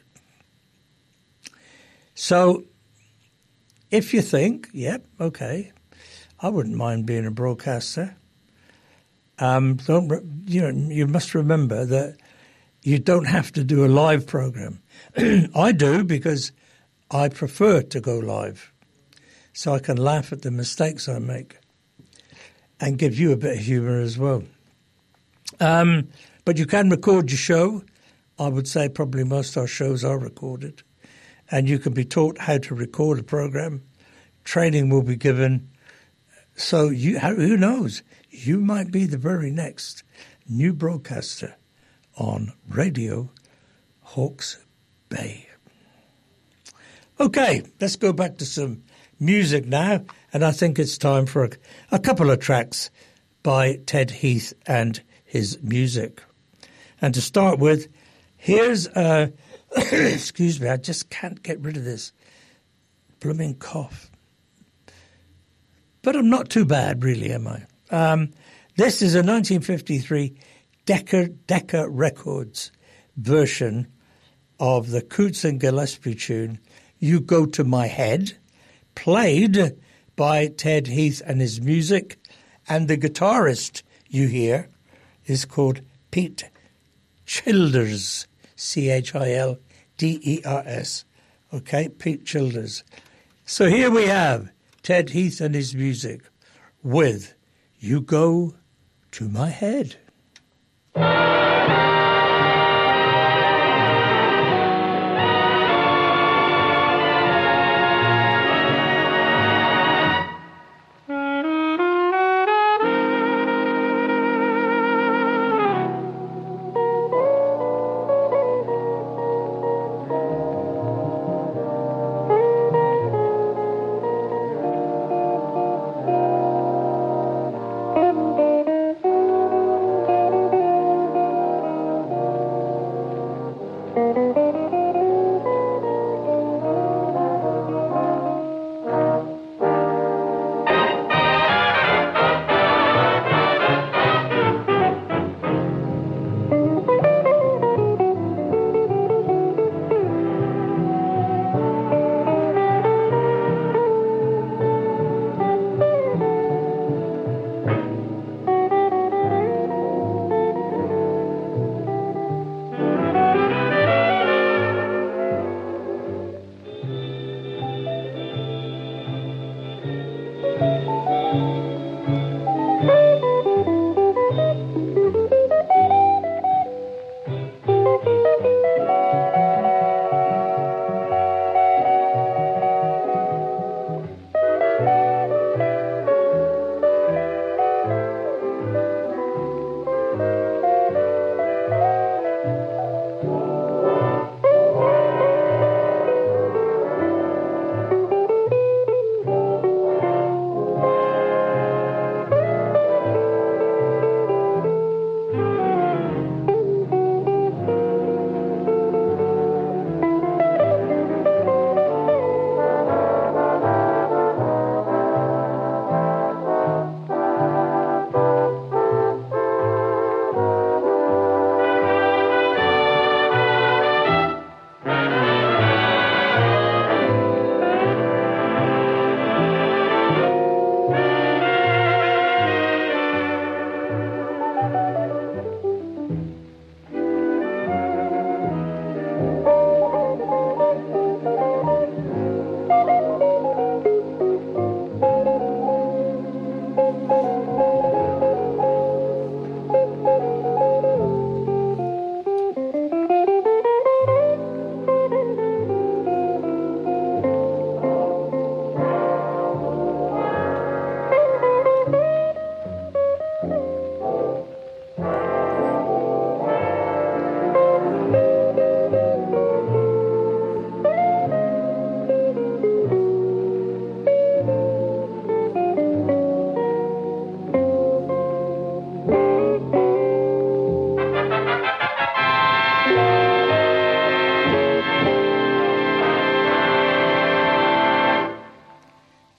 Speaker 3: So if you think, yep, okay, I wouldn't mind being a broadcaster, you must remember that you don't have to do a live program. I do, because I prefer to go live, so I can laugh at the mistakes I make and give you a bit of humour as well. But you can record your show. I would say probably most of our shows are recorded. And you can be taught how to record a program. Training will be given. So who knows? You might be the very next new broadcaster on Radio Hawke's Bay. Okay, let's go back to some music now. And I think it's time for a couple of tracks by Ted Heath and his music. And to start with, here's excuse me, I just can't get rid of this blooming cough. But I'm not too bad, really, am I? This is a 1953 Decca Records version of the Coots and Gillespie tune, You Go to My Head, played by Ted Heath and his music, and the guitarist you hear is called Pete Childers, Childers. Okay, Pete Childers. So here we have Ted Heath and his music with You Go to My Head.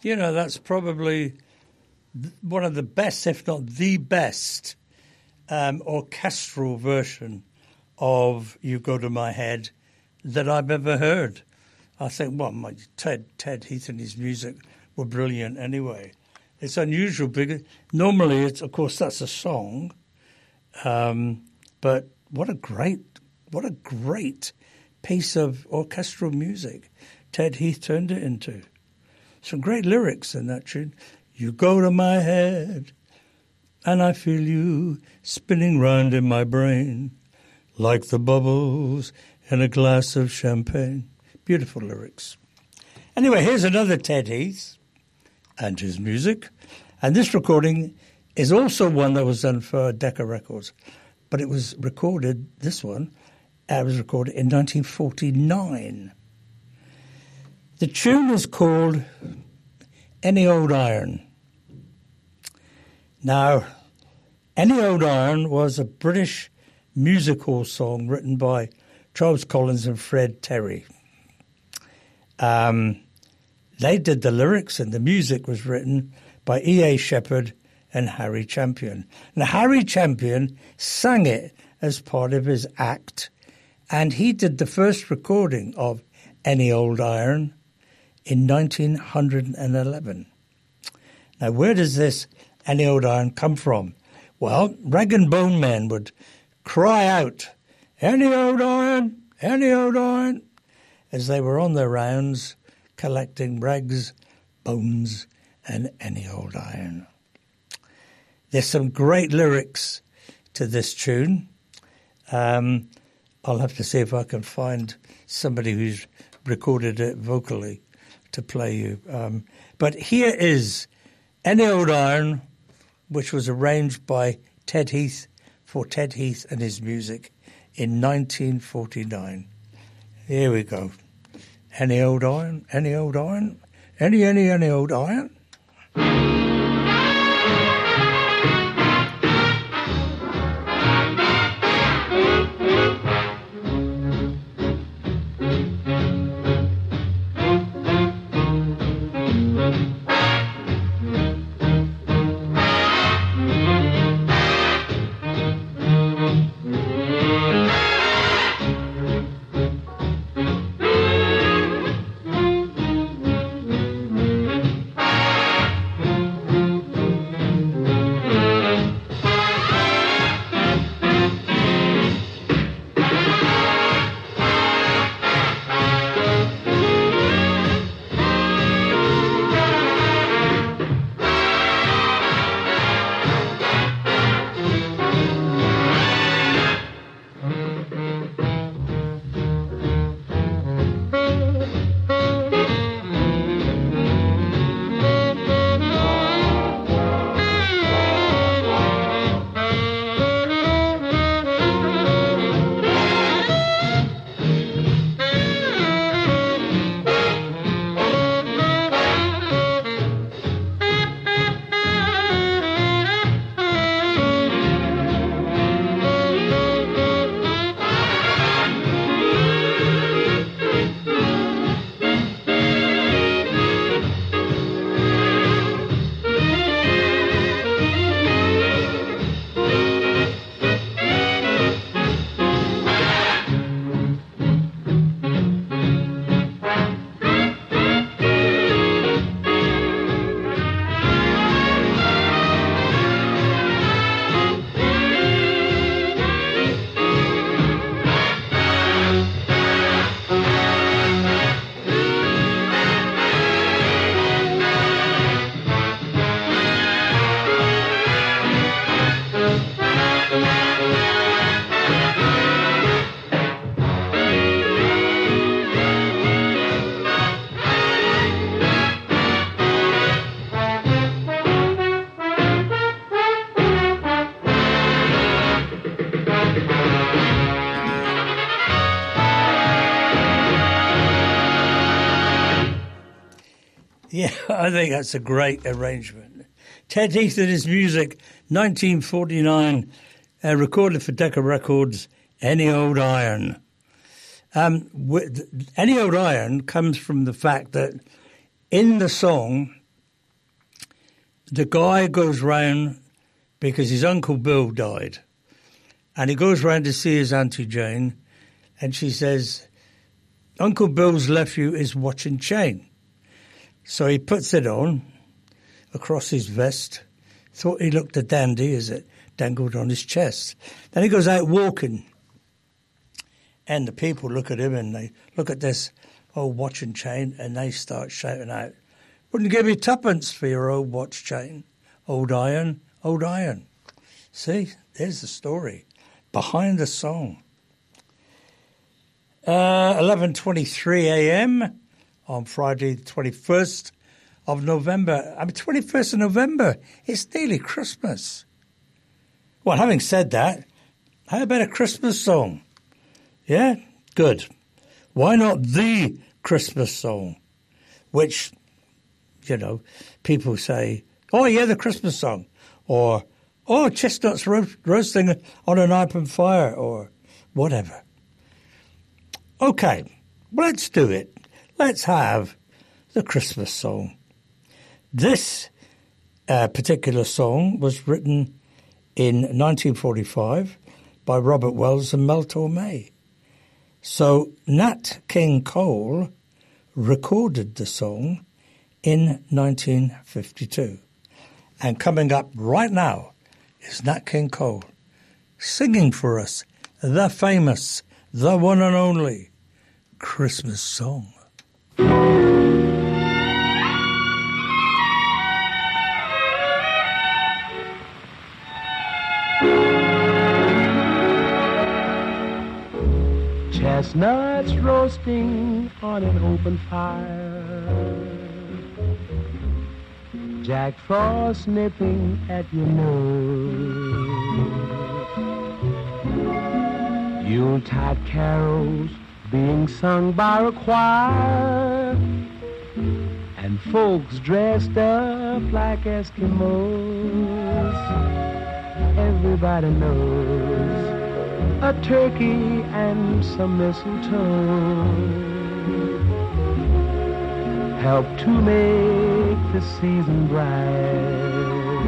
Speaker 3: You know, that's probably one of the best, if not the best, orchestral version of You Go to My Head that I've ever heard. I think, well, Ted Heath and his music were brilliant anyway. It's unusual because normally it's, of course, that's a song, but what a great piece of orchestral music Ted Heath turned it into. Some great lyrics in that tune. You go to my head, and I feel you spinning round in my brain, like the bubbles in a glass of champagne. Beautiful lyrics. Anyway, here's another Ted Heath and his music. And this recording is also one that was done for Decca Records. But it was recorded, this one, was recorded in 1949. The tune is called Any Old Iron. Now, Any Old Iron was a British music hall song written by Charles Collins and Fred Terry. They did the lyrics, and the music was written by E.A. Shepherd and Harry Champion. Now, Harry Champion sang it as part of his act, and he did the first recording of Any Old Iron in 1911. Now, where does this Any Old Iron come from? Well, Rag and Bone Men would cry out, "Any old iron, any old iron," as they were on their rounds collecting rags, bones, and any old iron. There's some great lyrics to this tune. I'll have to see if I can find somebody who's recorded it vocally to play you. But here is Any Old Iron, which was arranged by Ted Heath for Ted Heath and his music in 1949. Here we go. Any old iron, any old iron, any old iron. Yeah, I think that's a great arrangement. Ted Heath and his music, 1949, recorded for Decca Records, Any Old Iron. Any Old Iron comes from the fact that in the song, the guy goes round because his Uncle Bill died. And he goes round to see his Auntie Jane, and she says, Uncle Bill's left you his watch and chain. So he puts it on across his vest, thought he looked a dandy as it dangled on his chest. Then he goes out walking, and the people look at him and they look at this old watch and chain, and they start shouting out, wouldn't give you twopence for your old watch chain. Old iron, old iron. See, there's the story behind the song. 11:23 a.m. on Friday, the 21st of November. 21st of November. It's nearly Christmas. Well, having said that, how about a Christmas song? Yeah? Good. Why not the Christmas song? Which, you know, people say, oh, yeah, the Christmas song. Or, oh, chestnuts roasting on an open fire, or whatever. Okay, let's do it. Let's have the Christmas song. This particular song was written in 1945 by Robert Wells and Mel Torme. So Nat King Cole recorded the song in 1952. And coming up right now is Nat King Cole singing for us the famous, the one and only Christmas song.
Speaker 7: Chestnuts roasting on an open fire, Jack Frost nipping at your nose, Yuletide carols being sung by a choir, and folks dressed up like Eskimos. Everybody knows a turkey and some mistletoe help to make the season bright.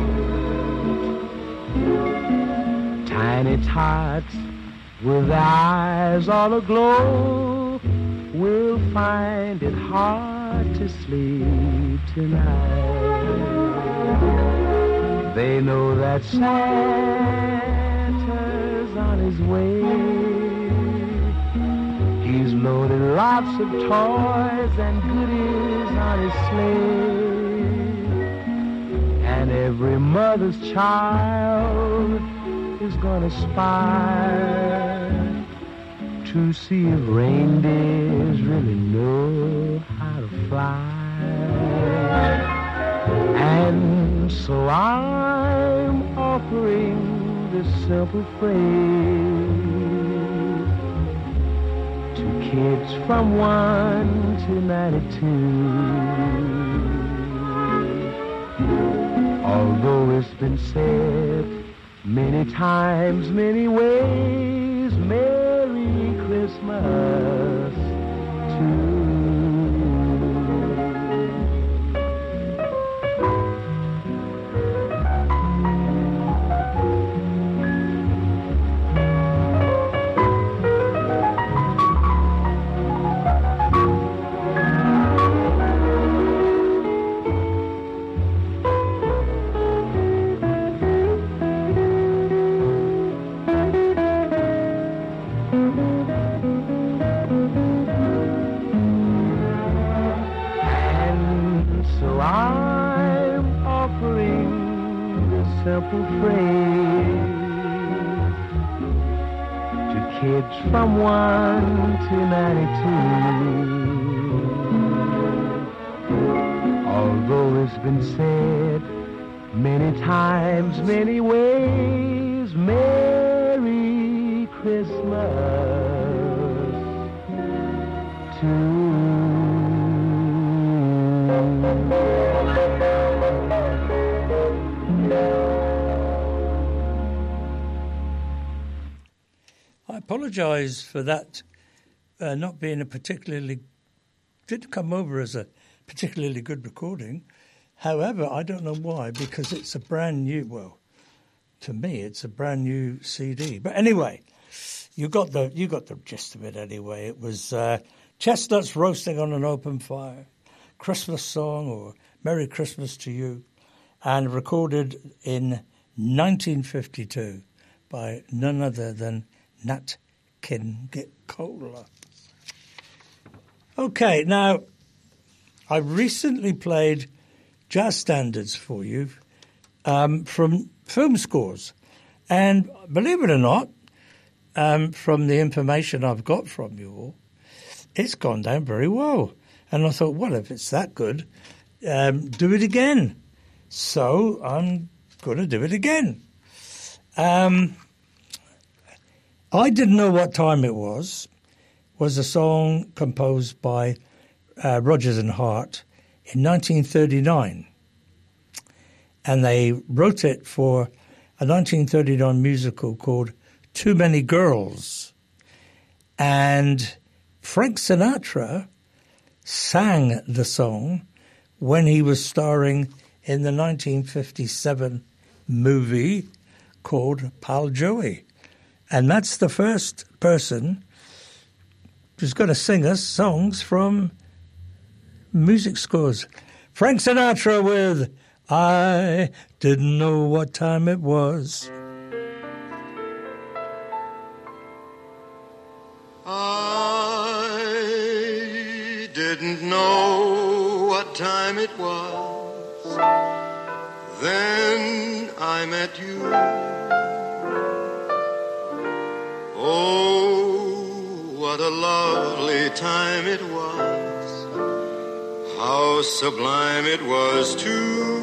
Speaker 7: Tiny tots with eyes all aglow will find it hard to sleep tonight. They know that Santa's on his way. He's loaded lots of toys and goodies on his sleigh, and every mother's child is gonna spy to see if reindeers really know how to fly. And so I'm offering this simple phrase to kids from 1 to 92. Although it's been said many times, many ways, Merry Christmas to you. Simple phrase to kids from 1 to 92. Although it's been said many times, many ways, Merry Christmas to you.
Speaker 3: I apologise for that not being didn't come over as a particularly good recording. However, I don't know why, because it's a brand new, well, to me, it's a brand new CD. But anyway, you got the gist of it anyway. It was chestnuts roasting on an open fire, Christmas song or Merry Christmas to You, and recorded in 1952 by none other than Nat King Cole. Okay, now, I recently played jazz standards for you from film scores. And believe it or not, from the information I've got from you all, it's gone down very well. And I thought, well, if it's that good, do it again. So I'm going to do it again. I Didn't Know What Time It Was a song composed by Rodgers and Hart in 1939. And they wrote it for a 1939 musical called Too Many Girls. And Frank Sinatra sang the song when he was starring in the 1957 movie called Pal Joey. And that's the first person who's going to sing us songs from music scores. Frank Sinatra with I Didn't Know What Time It Was.
Speaker 2: I didn't know what time it was. Then I met you. Oh, what a lovely time it was. How sublime it was too.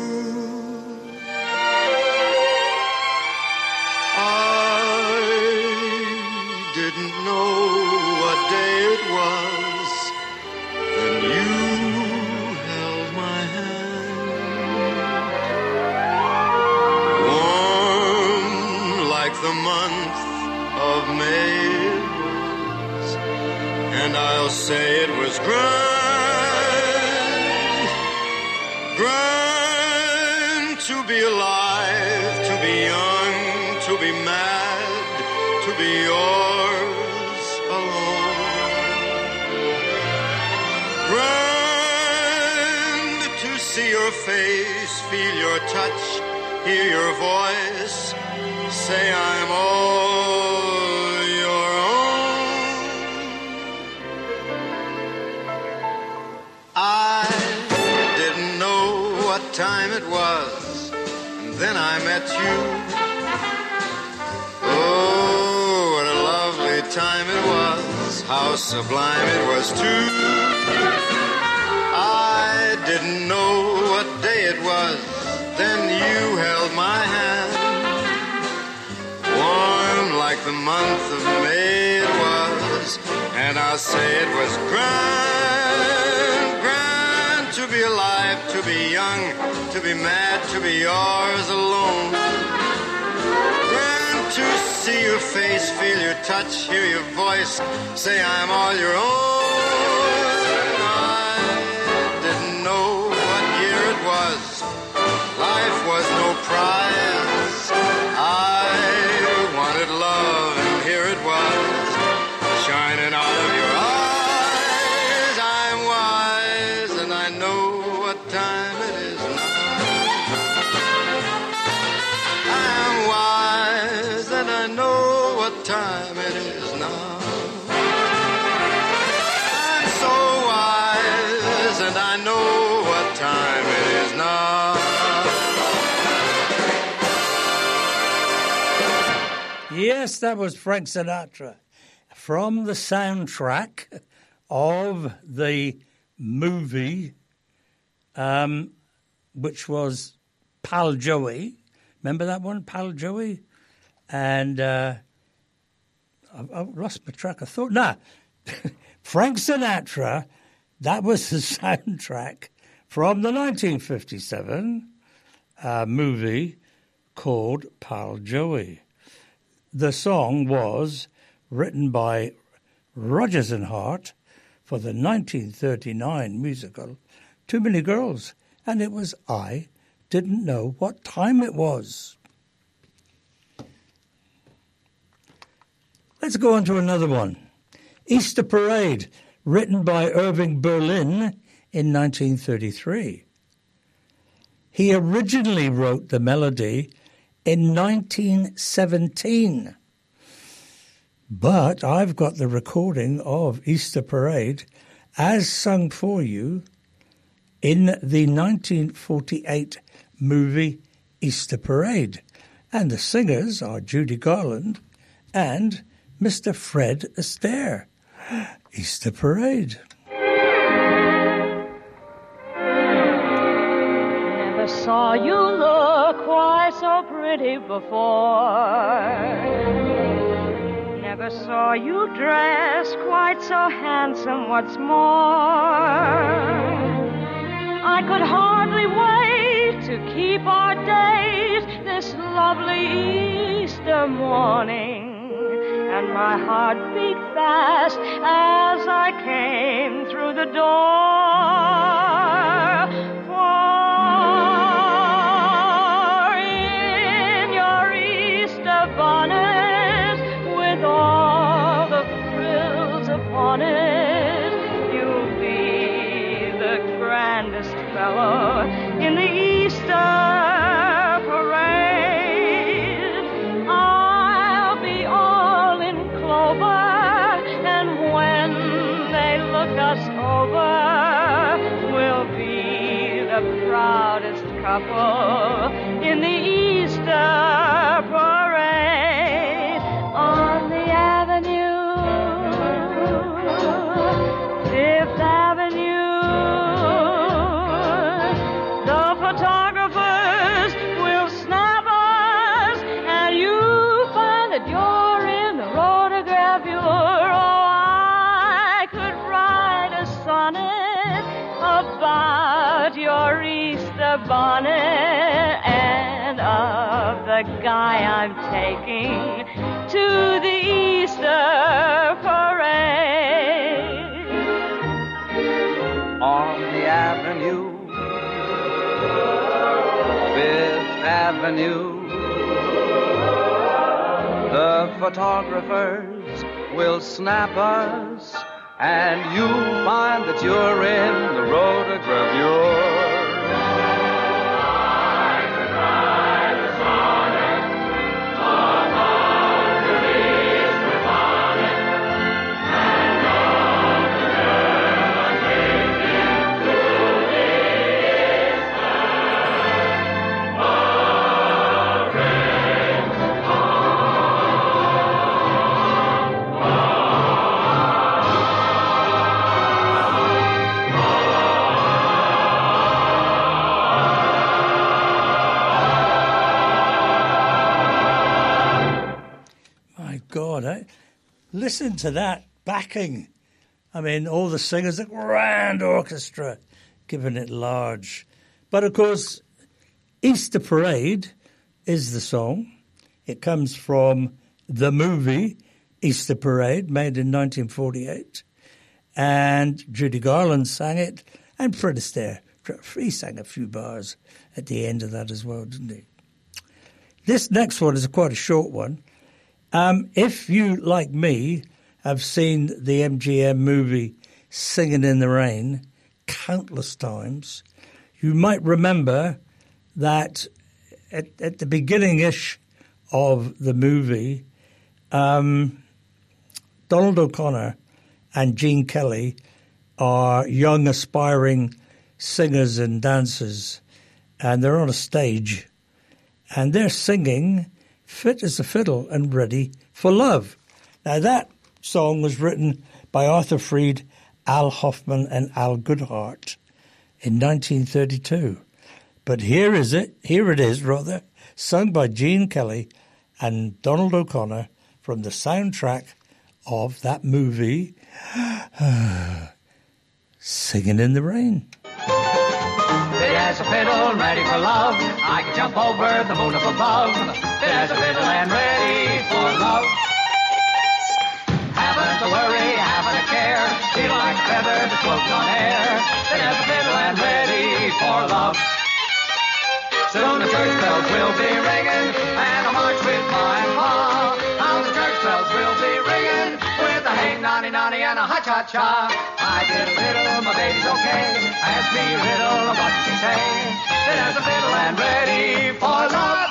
Speaker 2: I didn't know what day it was. Then you held my hand. Warm like the month of May it was. And I'll say it was grand to be alive, to be young, to be mad, to be yours alone. Grand to see your face, feel your touch, hear your voice, say I'm all your own. I didn't know what time it was, and then I met you. Oh, what a lovely time it was, how sublime it was too. I didn't know what day it was, then you held my hand. Warm like the month of May it was, and I'll say it was grand, grand to be alive, to be young, to be mad, to be yours alone. Grand to see your face, feel your touch, hear your voice, say I'm all your own. I didn't know what year it was, life was no prize. I wanted love, and here it was, shining out of your eyes. I'm wise, and I know what time it is now. I'm wise, and I know what time it is now. I'm so wise, and I know what time it is now.
Speaker 3: Yes, that was Frank Sinatra from the soundtrack of the movie, which was Pal Joey. Remember that one, Pal Joey? And I've lost my track of thought. No, Frank Sinatra, that was the soundtrack from the 1957 movie called Pal Joey. The song was written by Rodgers and Hart for the 1939 musical Too Many Girls. and it was I Didn't Know What Time It Was. Let's go on to another one. Easter Parade, written by Irving Berlin in 1933. He originally wrote the melody in 1917. But I've got the recording of Easter Parade as sung for you in the 1948 movie Easter Parade. And the singers are Judy Garland and Mr. Fred Astaire. Easter Parade.
Speaker 8: Never saw you look quite so pretty before. Never saw you dress quite so handsome, what's more. I could hardly wait to keep our date this lovely Easter morning. And my heart beat fast as I came through the door. For in your Easter bonnet, with all the frills upon it, you'll be the grandest fellow in the Easter parade. I'll be all in clover, and when they look us over, we'll be the proudest couple in the Easter parade. On the avenue, Fifth Avenue, the photographers will snap us, and you find that you're in the photograph bureau. I could write a sonnet about your Easter bonnet and of the guy I'm taking to the Easter parade.
Speaker 9: On the avenue, Fifth Avenue, the photographers will snap us, and you'll find that you're in the rotogravure.
Speaker 3: God, listen to that backing. I mean, all the singers, the grand orchestra, giving it large. But of course, Easter Parade is the song. It comes from the movie Easter Parade, made in 1948. And Judy Garland sang it, and Fred Astaire. He sang a few bars at the end of that as well, didn't he? This next one is quite a short one. If you, like me, have seen the MGM movie Singing in the Rain countless times, you might remember that at the beginning-ish of the movie, Donald O'Connor and Gene Kelly are young, aspiring singers and dancers, and they're on a stage, and they're singing Fit as a Fiddle and Ready for Love. Now, that song was written by Arthur Freed, Al Hoffman, and Al Goodhart in 1932. But here it is, sung by Gene Kelly and Donald O'Connor from the soundtrack of that movie, Singing in the Rain.
Speaker 9: Fit as a fiddle, ready for love. I can jump over the moon up above. Fit as a fiddle and ready for love. Haven't a worry, haven't a care. Feel like a feather float on air, then as a fiddle and ready for love. Soon the church bells will be ringing, and I'll march with ma and pa. How the church bells will be ringing, with a hey nonny nonny and a ha-cha-cha. I did a riddle, my baby's okay. Ask me a riddle, what did she say? Then as a fiddle and ready for love.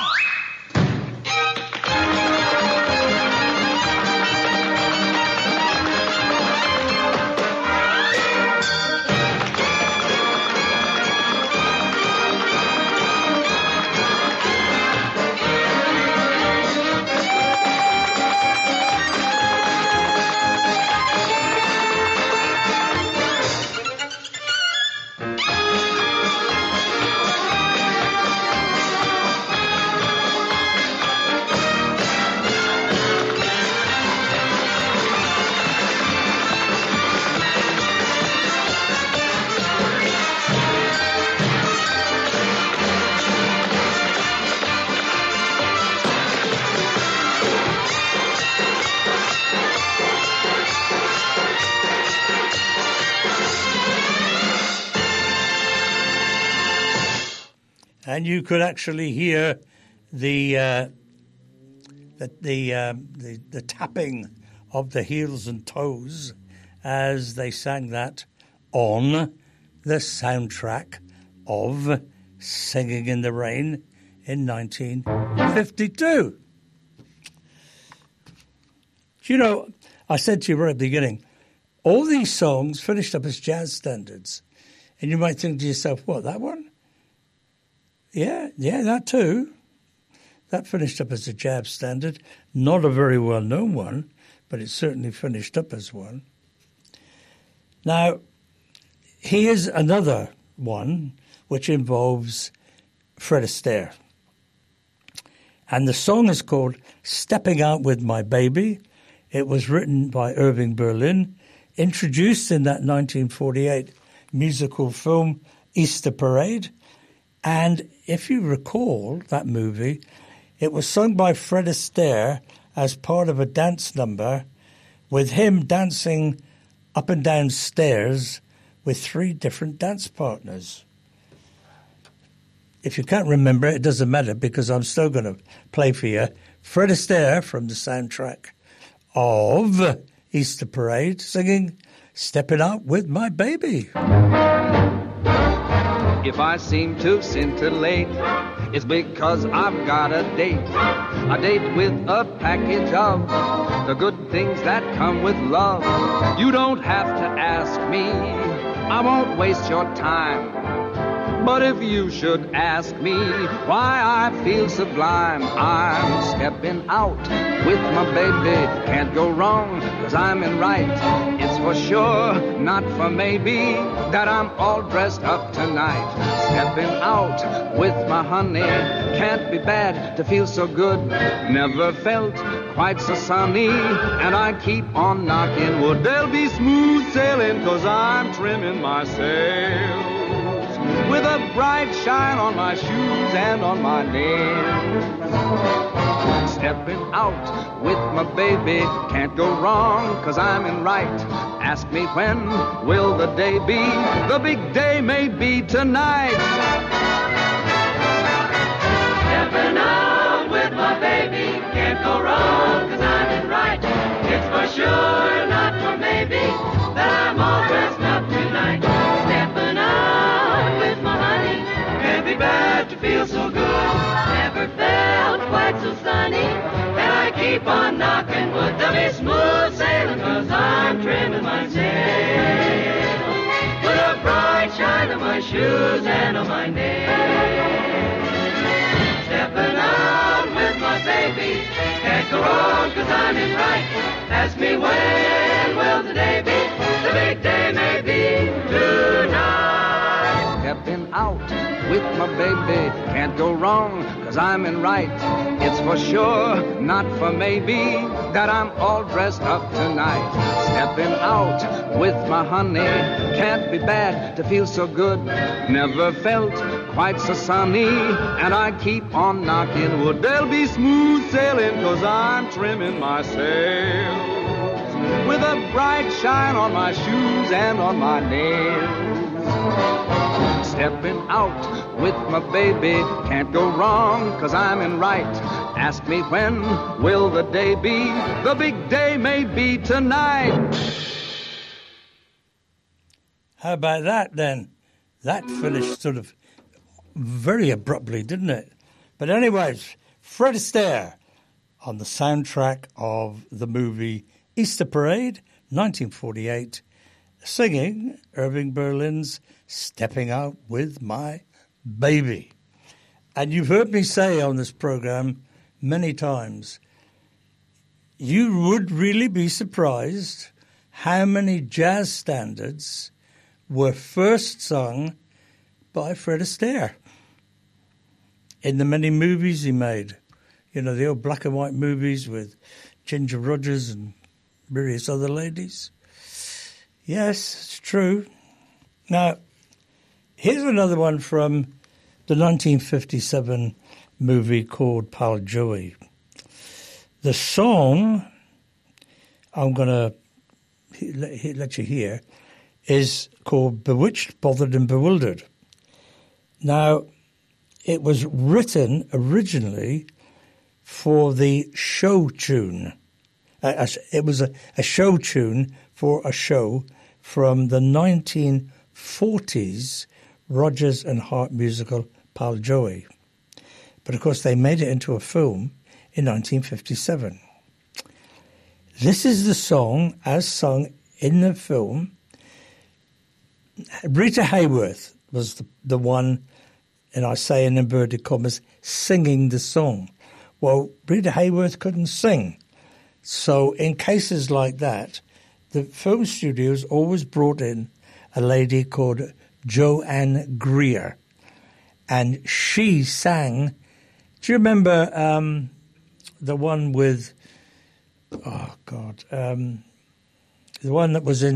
Speaker 3: And you could actually hear the tapping of the heels and toes as they sang that on the soundtrack of Singing in the Rain in 1952. You know, I said to you right at the beginning, all these songs finished up as jazz standards. And you might think to yourself, what, that one? Yeah, that too. That finished up as a jazz standard. Not a very well-known one, but it certainly finished up as one. Now, here's another one which involves Fred Astaire. And the song is called Stepping Out With My Baby. It was written by Irving Berlin, introduced in that 1948 musical film Easter Parade. And if you recall that movie, it was sung by Fred Astaire as part of a dance number with him dancing up and down stairs with 3 different dance partners. If you can't remember it, it doesn't matter because I'm still going to play for you Fred Astaire from the soundtrack of Easter Parade singing Stepping Out With My Baby.
Speaker 10: If I seem to scintillate, it's because I've got a date with a package of the good things that come with love. You don't have to ask me, I won't waste your time. But if you should ask me why I feel sublime, I'm stepping out with my baby. Can't go wrong, 'cause I'm in right. It's for sure, not for maybe, that I'm all dressed up tonight. Stepping out with my honey. Can't be bad to feel so good. Never felt quite so sunny. And I keep on knocking wood. They'll be smooth sailing, 'cause I'm trimming my sails with a bright shine on my shoes and on my nails. Stepping out with my baby, can't go wrong, 'cause I'm in right. Ask me when will the day be? The big day may be tonight.
Speaker 9: Stepping out with my baby, can't go wrong, 'cause I'm in right. It's for sure, not for maybe, that I'm all dressed up tonight. Stepping out with my honey, can't be bad to feel so good. Never felt quite so sunny, and I keep on knocking wood. They'll be smooth sailing, 'cause I'm trimming my sails with a bright shine on my shoes and on my nails. Stepping out with my baby, can't go wrong, 'cause I'm in right. Ask me when will the day be? The big day may be tonight.
Speaker 10: Stepping out with my baby, can't go wrong, 'cause I'm in right. It's for sure, not for maybe, that I'm all dressed up tonight. Stepping out with my honey, can't be bad to feel so good. Never felt quite so sunny, and I keep on knocking wood. They'll be smooth sailing, 'cause I'm trimming my sails with a bright shine on my shoes and on my nails. Stepping out with my baby, can't go wrong, 'cause I'm in right. Ask me when will the day be, the big day may be tonight.
Speaker 3: How about that then? That finished sort of very abruptly, didn't it? But anyways, Fred Astaire on the soundtrack of the movie Easter Parade, 1948, singing Irving Berlin's Stepping Out With My Baby. And you've heard me say on this program many times, you would really be surprised how many jazz standards were first sung by Fred Astaire in the many movies he made. You know, the old black and white movies with Ginger Rogers and various other ladies. Yes, it's true. Now, here's another one from the 1957 movie called Pal Joey. The song I'm going to let you hear is called Bewitched, Bothered and Bewildered. Now, it was written originally for the show tune. It was a show tune for a show from the 1940s Rodgers and Hart musical Pal Joey. But of course they made it into a film in 1957. This is the song as sung in the film. Rita Hayworth was the one, and I say in inverted commas, singing the song. Well, Rita Hayworth couldn't sing. So in cases like that, the film studios always brought in a lady called Joanne Greer. And she sang, do you remember the one with, oh God, the one that was in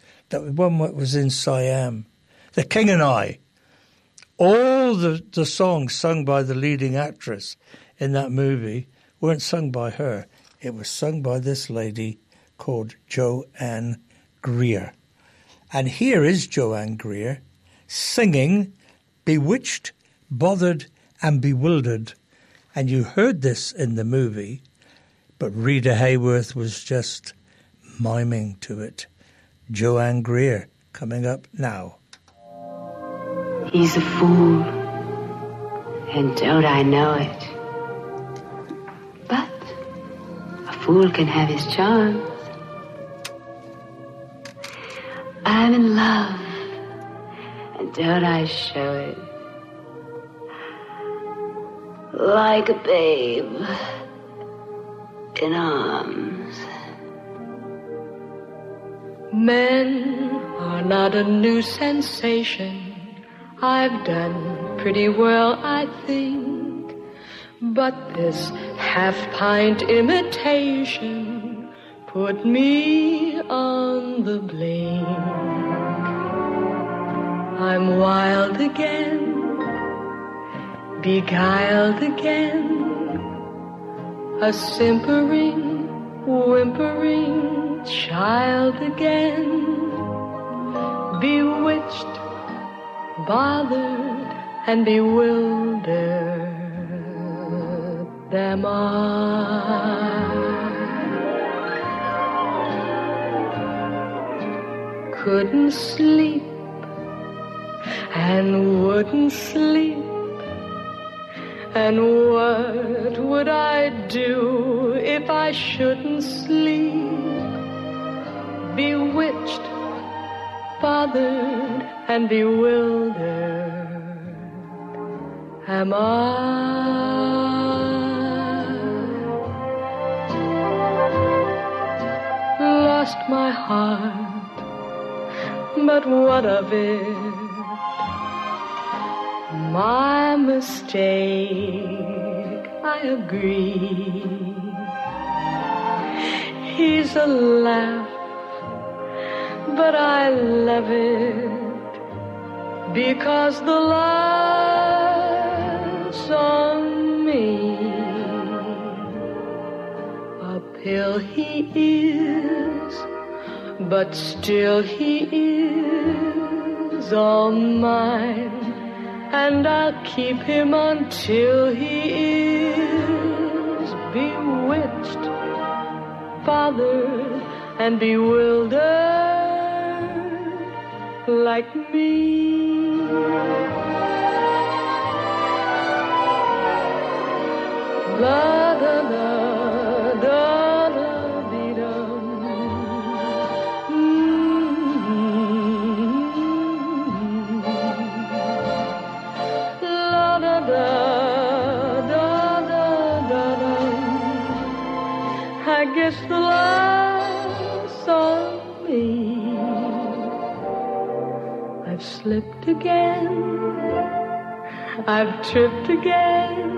Speaker 3: Siam, The King and I. All the songs sung by the leading actress in that movie weren't sung by her. It was sung by this lady called Joanne Greer. And here is Joanne Greer singing Bewitched, Bothered and Bewildered. And you heard this in the movie, but Rita Hayworth was just miming to it. Joanne Greer coming up now.
Speaker 11: He's a fool, and don't I know it? But a fool can have his charms. I'm in love, and don't I show it? Like a babe in arms.
Speaker 12: Men are not a new sensation. I've done pretty well, I think. But this half-pint imitation put me on the blink. I'm wild again, beguiled again, a simpering, whimpering child again, bewitched, bothered and bewildered am I. Couldn't sleep and wouldn't sleep, and what would I do if I shouldn't sleep? Bewitched, bothered and bewildered am I. Lost my heart, but what of it? My mistake, I agree. He's a laugh, but I love it because the laugh's on me. Uphill he is, but still he is all mine, and I'll keep him until he is bewitched, bothered, and bewildered like me. La da da da da dee dum. La da da da da da da. I guess the laugh's on me. I've slipped again. I've tripped again.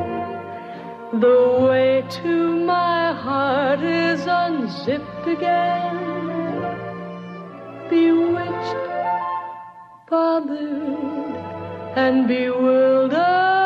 Speaker 12: The way to my heart is unzipped again. Bewitched, bothered, and bewildered.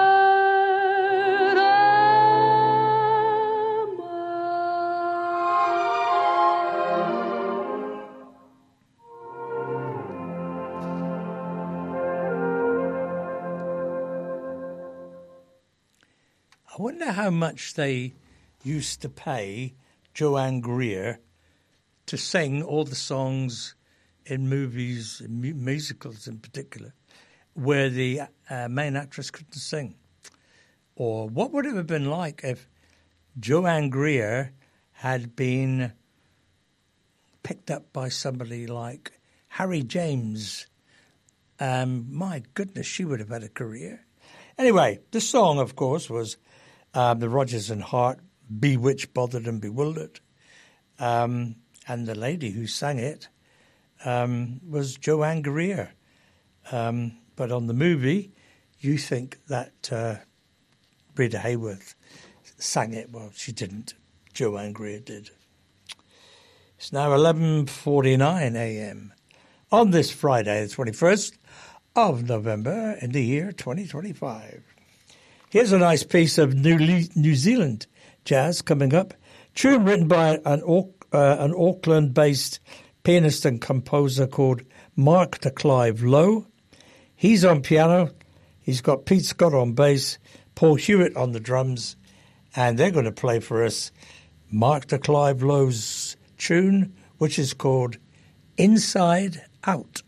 Speaker 3: I wonder how much they used to pay Joanne Greer to sing all the songs in movies, musicals in particular, where the main actress couldn't sing. Or what would it have been like if Joanne Greer had been picked up by somebody like Harry James? My goodness, she would have had a career. Anyway, the song, of course, was the Rodgers and Hart, Bewitched, Bothered and Bewildered. And the lady who sang it was Joanne Greer. But on the movie, you think that Rita Hayworth sang it. Well, she didn't. Joanne Greer did. It's now 11:49 a.m. on this Friday, the 21st of November in the year 2025. Here's a nice piece of New Zealand jazz coming up. Tune written by an Auckland-based pianist and composer called Mark de Clive Lowe. He's on piano. He's got Pete Scott on bass, Paul Hewitt on the drums, and they're going to play for us Mark de Clive Lowe's tune, which is called Inside Out.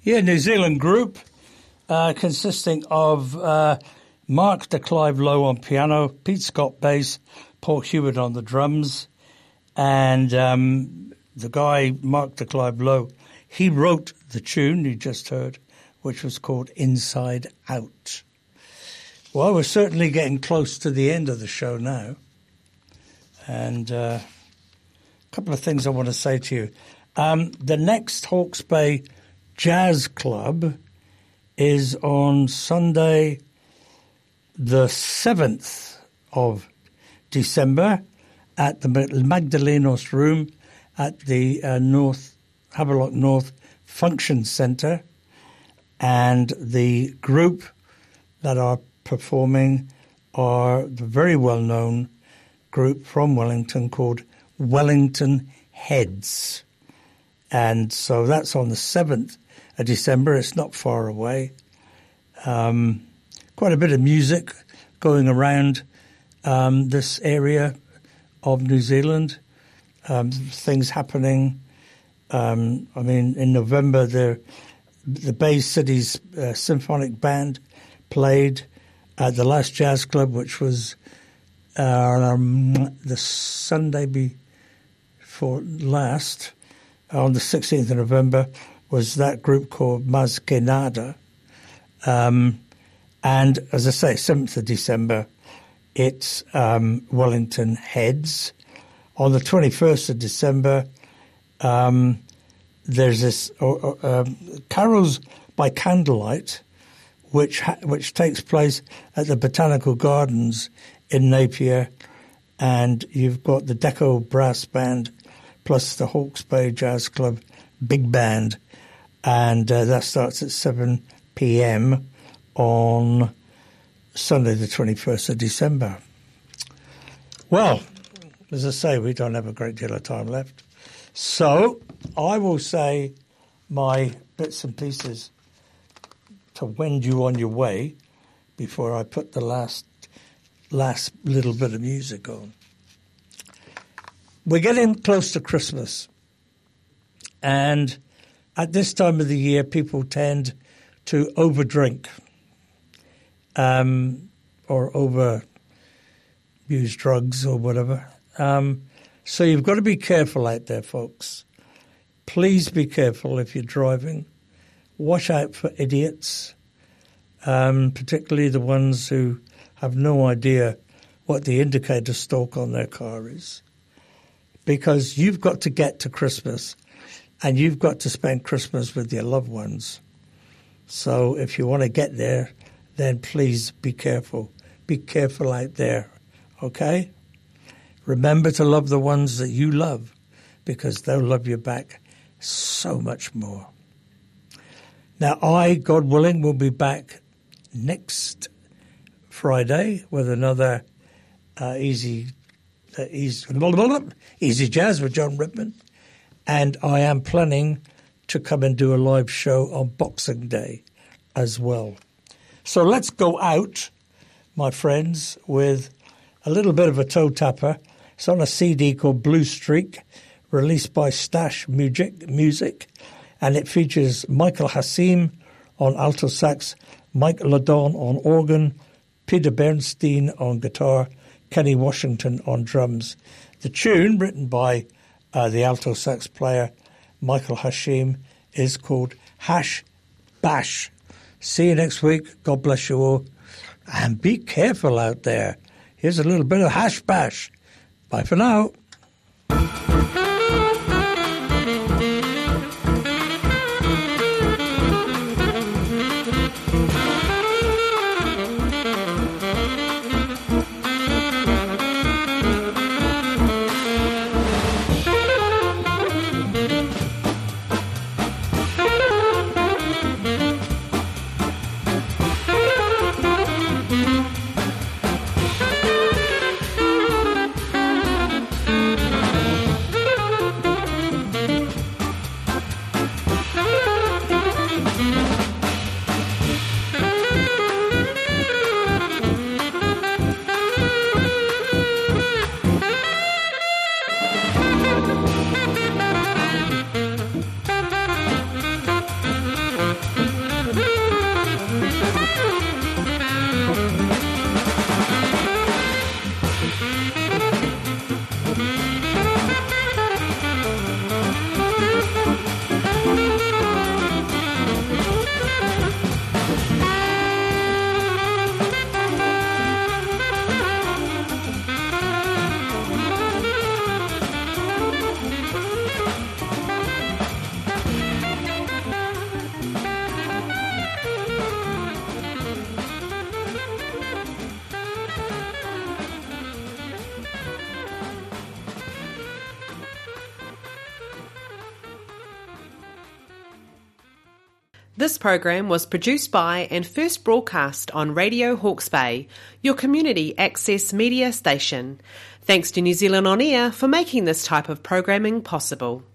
Speaker 3: Yeah, New Zealand group consisting of Mark de Clive Lowe on piano, Pete Scott bass, Paul Hewitt on the drums, and the guy, Mark de Clive Lowe, he wrote the tune you just heard, which was called Inside Out. Well, we're certainly getting close to the end of the show now. And a couple of things I want to say to you. The next Hawke's Bay Jazz Club is on Sunday, the 7th of December at the Magdalenos Room at the Havelock North Function Centre. And the group that are performing are the very well-known group from Wellington called Wellington Heads. And so that's on the 7th of December. It's not far away. Quite a bit of music going around this area of New Zealand. Things happening. In November, the Bay Cities Symphonic Band played at the last jazz club, which was the Sunday before last, on the 16th of November, was that group called Mas Que Nada. And as I say, 7th of December, it's Wellington Heads. On the 21st of December, there's this Carols by Candlelight, which takes place at the Botanical Gardens in Napier, and you've got the Deco Brass Band plus the Hawke's Bay Jazz Club Big Band, and that starts at 7 p.m. on Sunday the 21st of December. Well, as I say, we don't have a great deal of time left, so I will say my bits and pieces to wend you on your way before I put the last little bit of music on. We're getting close to Christmas, and at this time of the year, people tend to overdrink or overuse drugs or whatever. So you've got to be careful out there, folks. Please be careful if you're driving. Watch out for idiots, particularly the ones who have no idea what the indicator stalk on their car is. Because you've got to get to Christmas and you've got to spend Christmas with your loved ones. So if you want to get there, then please be careful. Be careful out there, okay? Remember to love the ones that you love, because they'll love you back so much more. Now, I, God willing, will be back next Friday with another Easy Jazz with John Ripman. And I am planning to come and do a live show on Boxing Day as well. So let's go out, my friends, with a little bit of a toe tapper. It's on a CD called Blue Streak, released by Stash Music, and it features Michael Hassim on alto sax, Mike Ladon on organ, Peter Bernstein on guitar, Kenny Washington on drums. The tune, written by the alto sax player Michael Hassim, is called Hash Bash. See you next week. God bless you all. And be careful out there. Here's a little bit of Hash Bash. Bye for now.
Speaker 13: This program was produced by and first broadcast on Radio Hawke's Bay, your community access media station. Thanks to New Zealand On Air for making this type of programming possible.